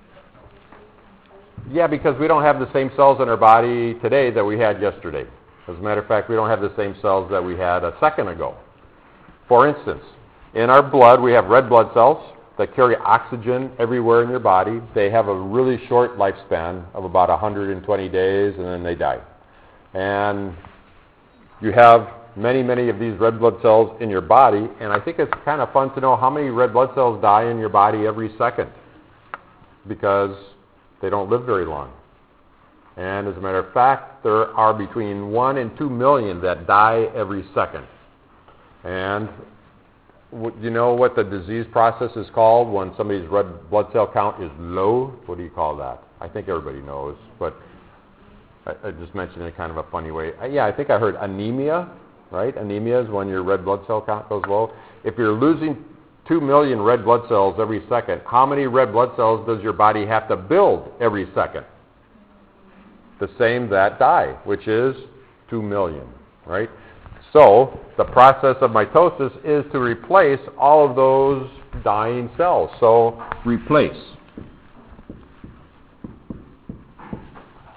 yeah, because we don't have the same cells in our body today that we had yesterday. As a matter of fact, we don't have the same cells that we had a second ago. For instance, in our blood, we have red blood cells that carry oxygen everywhere in your body. They have a really short lifespan of about one hundred twenty days, and then they die. And you have many, many of these red blood cells in your body, and I think it's kind of fun to know how many red blood cells die in your body every second, because they don't live very long. And as a matter of fact, there are between one and two million that die every second. And you know what the disease process is called when somebody's red blood cell count is low? What do you call that? I think everybody knows, but I, I just mentioned it in kind of a funny way. Uh, yeah, I think I heard anemia, right? Anemia is when your red blood cell count goes low. If you're losing two million red blood cells every second, how many red blood cells does your body have to build every second? The same that die, which is two million, right? So the process of mitosis is to replace all of those dying cells. So replace.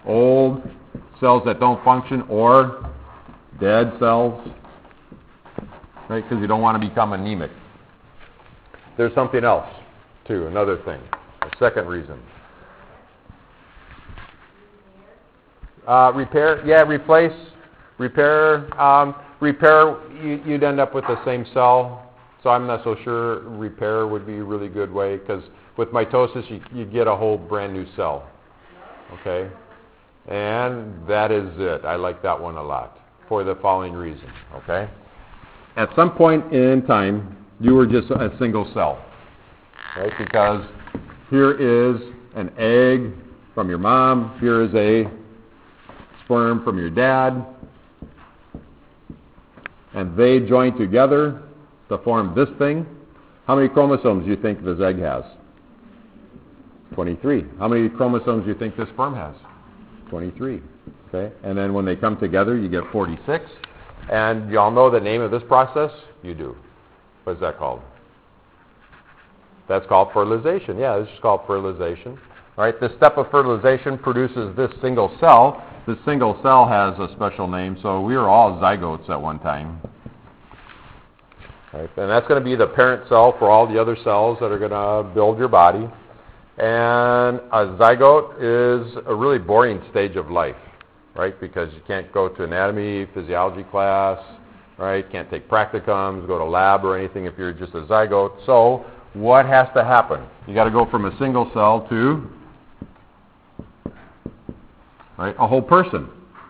old cells that don't function, or dead cells, right? Because you don't want to become anemic. There's something else, too, another thing, a second reason. Uh, repair, yeah, replace, repair, um, repair, you, you'd end up with the same cell, so I'm not so sure repair would be a really good way, because with mitosis, you, you get a whole brand new cell, okay? And that is it. I like that one a lot, for the following reason, okay? At some point in time, you were just a single cell, right? Because here is an egg from your mom, here is a sperm from your dad, and they join together to form this thing. How many chromosomes do you think this egg has? twenty-three. How many chromosomes do you think this sperm has? twenty-three. Okay? And then when they come together, you get forty-six. And you all know the name of this process? You do. What is that called? That's called fertilization. Yeah, this is called fertilization. All right, this step of fertilization produces this single cell. This single cell has a special name, so we are all zygotes at one time. Right, and that's going to be the parent cell for all the other cells that are going to build your body. And a zygote is a really boring stage of life, right? Because you can't go to anatomy, physiology class, right? Can't take practicums, go to lab or anything if you're just a zygote. So what has to happen? You got to go from a single cell to, right, a whole person.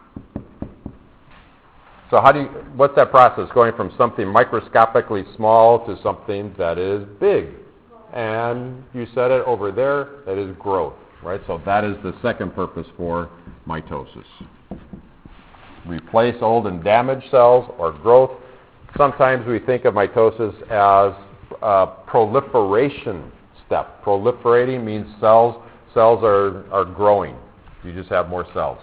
So how do you, what's that process? Going from something microscopically small to something that is big. And you said it over there, that is growth, right? So that is the second purpose for mitosis. Replace old and damaged cells or growth. Sometimes we think of mitosis as a proliferation step. Proliferating means cells, cells are, are growing. You just have more cells.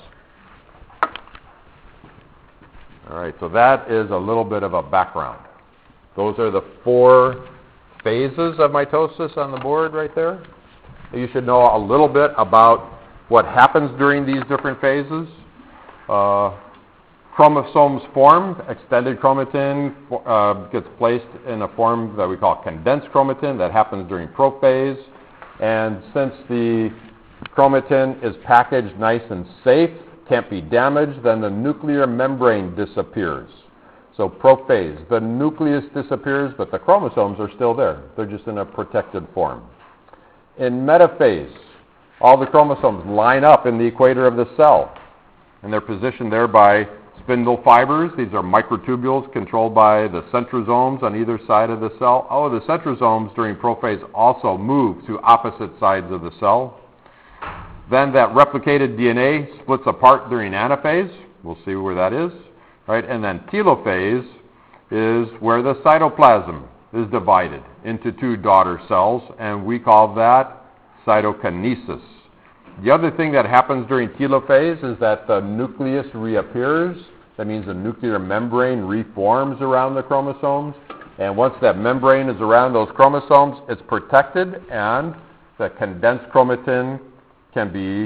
All right, so that is a little bit of a background. Those are the four phases of mitosis on the board right there. You should know a little bit about what happens during these different phases. Uh, chromosomes formed, extended chromatin uh, gets placed in a form that we call condensed chromatin. That happens during prophase. And since the chromatin is packaged nice and safe, can't be damaged, then the nuclear membrane disappears. So prophase, the nucleus disappears, but the chromosomes are still there. They're just in a protected form. In metaphase, all the chromosomes line up in the equator of the cell, and they're positioned there by spindle fibers. These are microtubules controlled by the centrosomes on either side of the cell. Oh, the centrosomes during prophase also move to opposite sides of the cell. Then that replicated D N A splits apart during anaphase. We'll see where that is. Right? And then telophase is where the cytoplasm is divided into two daughter cells, and we call that cytokinesis. The other thing that happens during telophase is that the nucleus reappears. That means the nuclear membrane reforms around the chromosomes, and once that membrane is around those chromosomes, it's protected, and the condensed chromatin can be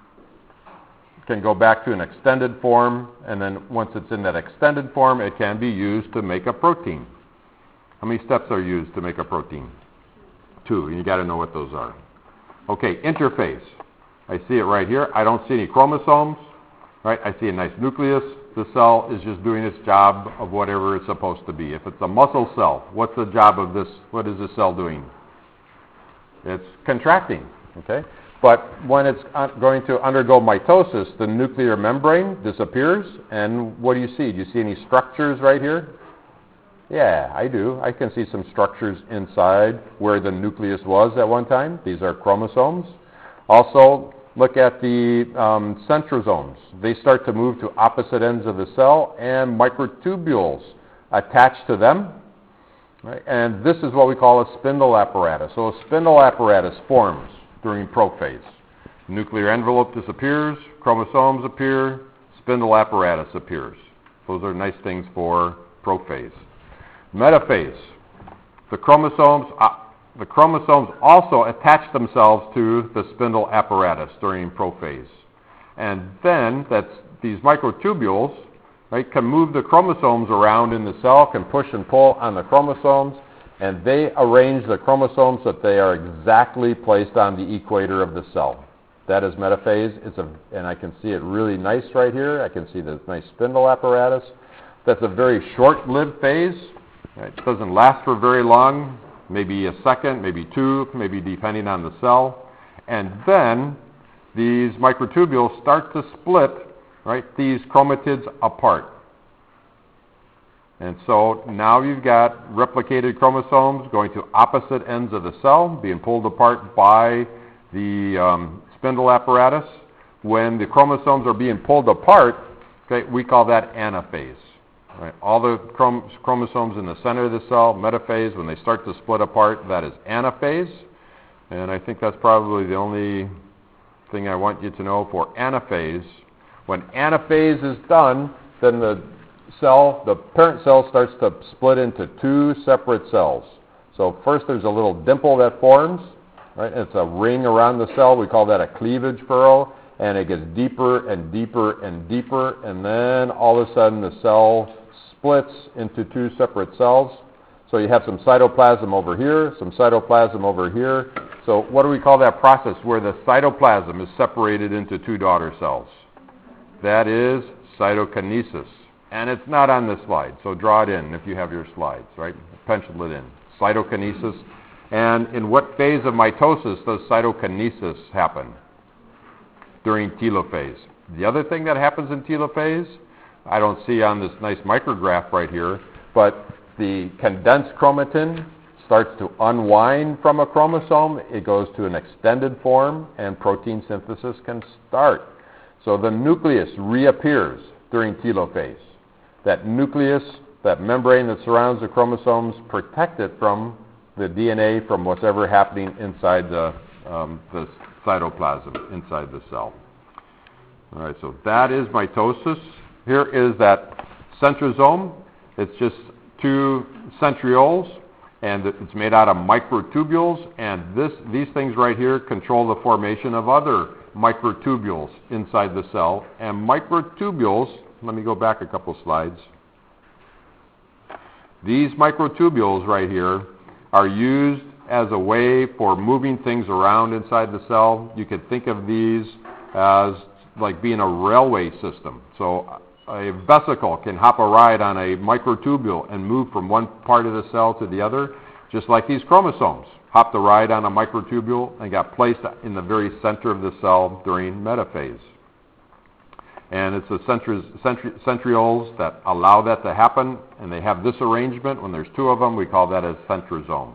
can go back to an extended form, and then once it's in that extended form, it can be used to make a protein. How many steps are used to make a protein? Two, and you got to know what those are. Okay, interphase. I see it right here. I don't see any chromosomes, right? I see a nice nucleus. The cell is just doing its job of whatever it's supposed to be. If it's a muscle cell, what's the job of this? What is the cell doing? It's contracting, okay? But when it's going to undergo mitosis, the nuclear membrane disappears, and what do you see? Do you see any structures right here? Yeah, I do. I can see some structures inside where the nucleus was at one time. These are chromosomes. Also, look at the um, centrosomes. They start to move to opposite ends of the cell, and microtubules attach to them. Right? And this is what we call a spindle apparatus. So a spindle apparatus forms during prophase. Nuclear envelope disappears, chromosomes appear, spindle apparatus appears. Those are nice things for prophase. Metaphase. The chromosomes, uh, the chromosomes also attach themselves to the spindle apparatus during prophase. And then that's these microtubules, right, can move the chromosomes around in the cell, can push and pull on the chromosomes, and they arrange the chromosomes so that they are exactly placed on the equator of the cell. That is metaphase. It's a, and I can see it really nice right here. I can see the nice spindle apparatus. That's a very short-lived phase. Right? It doesn't last for very long, maybe a second, maybe two, maybe depending on the cell. And then these microtubules start to split, right, these chromatids apart. And so now you've got replicated chromosomes going to opposite ends of the cell, being pulled apart by the um, spindle apparatus. When the chromosomes are being pulled apart, okay, we call that anaphase. Right? All the chrom- chromosomes in the center of the cell, metaphase. When they start to split apart, that is anaphase. And I think that's probably the only thing I want you to know for anaphase. When anaphase is done, then the cell, the parent cell starts to split into two separate cells. So first there's a little dimple that forms, right? It's a ring around the cell. We call that a cleavage furrow, and it gets deeper and deeper and deeper, and then all of a sudden the cell splits into two separate cells. So you have some cytoplasm over here, some cytoplasm over here. So what do we call that process where the cytoplasm is separated into two daughter cells? That is cytokinesis. And it's not on this slide, so draw it in if you have your slides, right? Pencil it in. Cytokinesis. And in what phase of mitosis does cytokinesis happen? During telophase. The other thing that happens in telophase, I don't see on this nice micrograph right here, but the condensed chromatin starts to unwind from a chromosome. It goes to an extended form, and protein synthesis can start. So the nucleus reappears during telophase. That nucleus, that membrane that surrounds the chromosomes, protect it from the D N A, from whatever happening inside the, um, the cytoplasm, inside the cell. All right, so that is mitosis. Here is that centrosome. It's just two centrioles, and it's made out of microtubules, and this, these things right here control the formation of other microtubules inside the cell. And microtubules, let me go back a couple slides. These microtubules right here are used as a way for moving things around inside the cell. You could think of these as like being a railway system. So a vesicle can hop a ride on a microtubule and move from one part of the cell to the other, just like these chromosomes hopped a ride on a microtubule and got placed in the very center of the cell during metaphase. And it's the centri- centri- centrioles that allow that to happen, and they have this arrangement. When there's two of them, we call that a centrosome.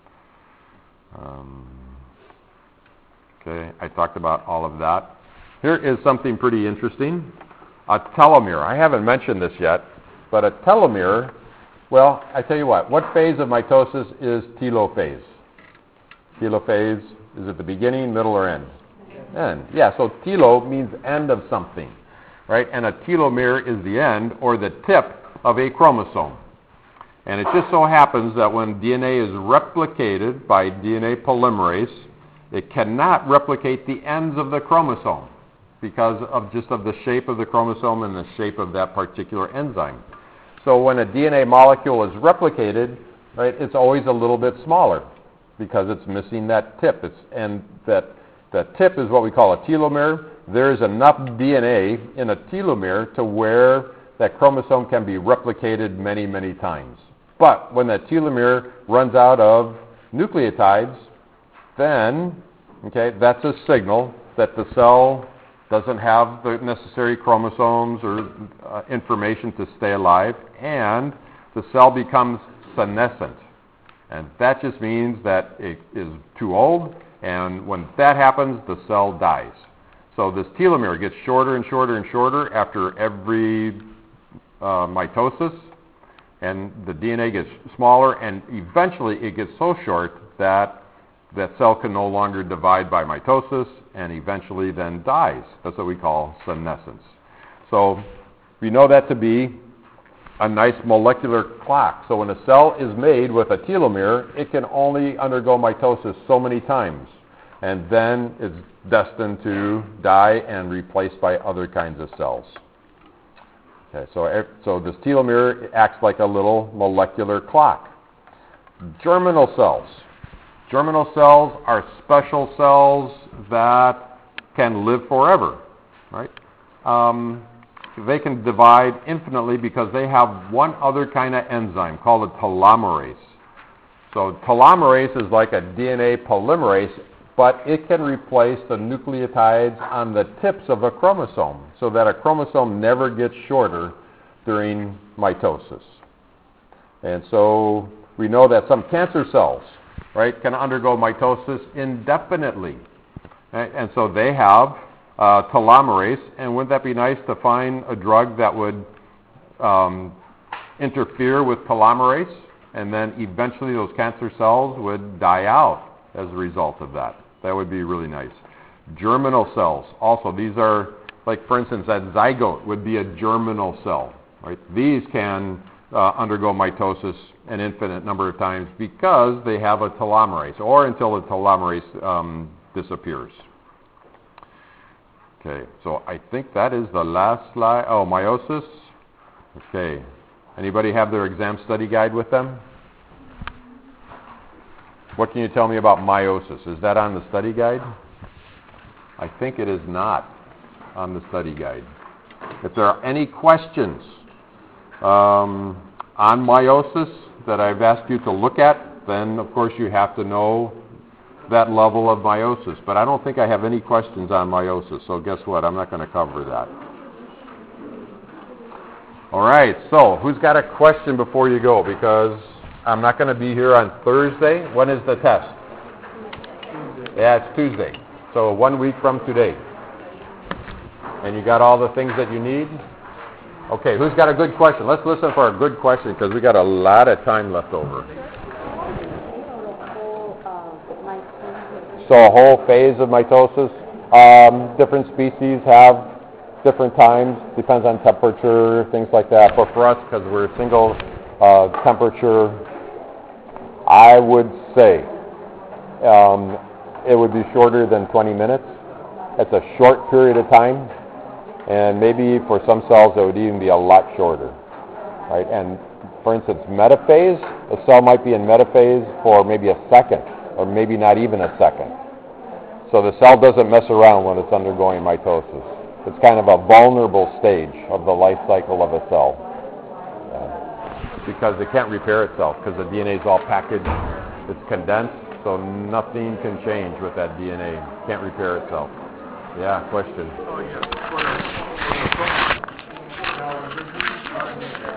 Um, okay, I talked about all of that. Here is something pretty interesting. A telomere. I haven't mentioned this yet, but a telomere, well, I tell you what, what phase of mitosis is telophase? Telophase is at the beginning, middle, or end? End. Yeah, so telo means end of something, right? And a telomere is the end or the tip of a chromosome. And it just so happens that when D N A is replicated by D N A polymerase, it cannot replicate the ends of the chromosome because of just of the shape of the chromosome and the shape of that particular enzyme. So when a D N A molecule is replicated, right, it's always a little bit smaller because it's missing that tip. It's, and that, that tip is what we call a telomere. There's enough D N A in a telomere to where that chromosome can be replicated many, many times. But when that telomere runs out of nucleotides, then, okay, that's a signal that the cell doesn't have the necessary chromosomes or uh, information to stay alive, and the cell becomes senescent. And that just means that it is too old, and when that happens, the cell dies. So this telomere gets shorter and shorter and shorter after every uh, mitosis, and the D N A gets smaller, and eventually it gets so short that that cell can no longer divide by mitosis and eventually then dies. That's what we call senescence. So we know that to be a nice molecular clock. So when a cell is made with a telomere, it can only undergo mitosis so many times. and then it's destined to die and replaced by other kinds of cells. Okay, so, ev- so this telomere acts like a little molecular clock. Germinal cells. Germinal cells are special cells that can live forever, right? Um, they can divide infinitely because they have one other kind of enzyme called a telomerase. So telomerase is like a D N A polymerase, but it can replace the nucleotides on the tips of a chromosome so that a chromosome never gets shorter during mitosis. And so we know that some cancer cells, right, can undergo mitosis indefinitely. And, and so they have uh, telomerase, and wouldn't that be nice to find a drug that would um, interfere with telomerase, and then eventually those cancer cells would die out as a result of that. That would be really nice. Germinal cells, also, these are, like for instance, that zygote would be a germinal cell, right? These can uh, undergo mitosis an infinite number of times because they have a telomerase, or until the telomerase um, disappears. Okay, so I think that is the last slide. Oh, meiosis. Okay. Anybody have their exam study guide with them? What can you tell me about meiosis? Is that on the study guide? I think it is not on the study guide. If there are any questions um, on meiosis that I've asked you to look at, then of course you have to know that level of meiosis. But I don't think I have any questions on meiosis, so guess what? I'm not going to cover that. All right, so who's got a question before you go? Because I'm not going to be here on Thursday. When is the test? Tuesday. Yeah, it's Tuesday. So one week from today. And you got all the things that you need? Okay, who's got a good question? Let's listen for a good question because we got a lot of time left over. So a whole phase of mitosis. Um, different species have different times, depends on temperature, things like that. But for us, because we're a single uh, temperature, I would say um, it would be shorter than twenty minutes. It's a short period of time, and maybe for some cells it would even be a lot shorter, right? And for instance, metaphase, a cell might be in metaphase for maybe a second, or maybe not even a second. So the cell doesn't mess around when it's undergoing mitosis. It's kind of a vulnerable stage of the life cycle of a cell uh, because it can't repair itself because the D N A is all packaged, it's condensed, so nothing can change with that D N A. Can't repair itself. Yeah, question. Oh, yeah.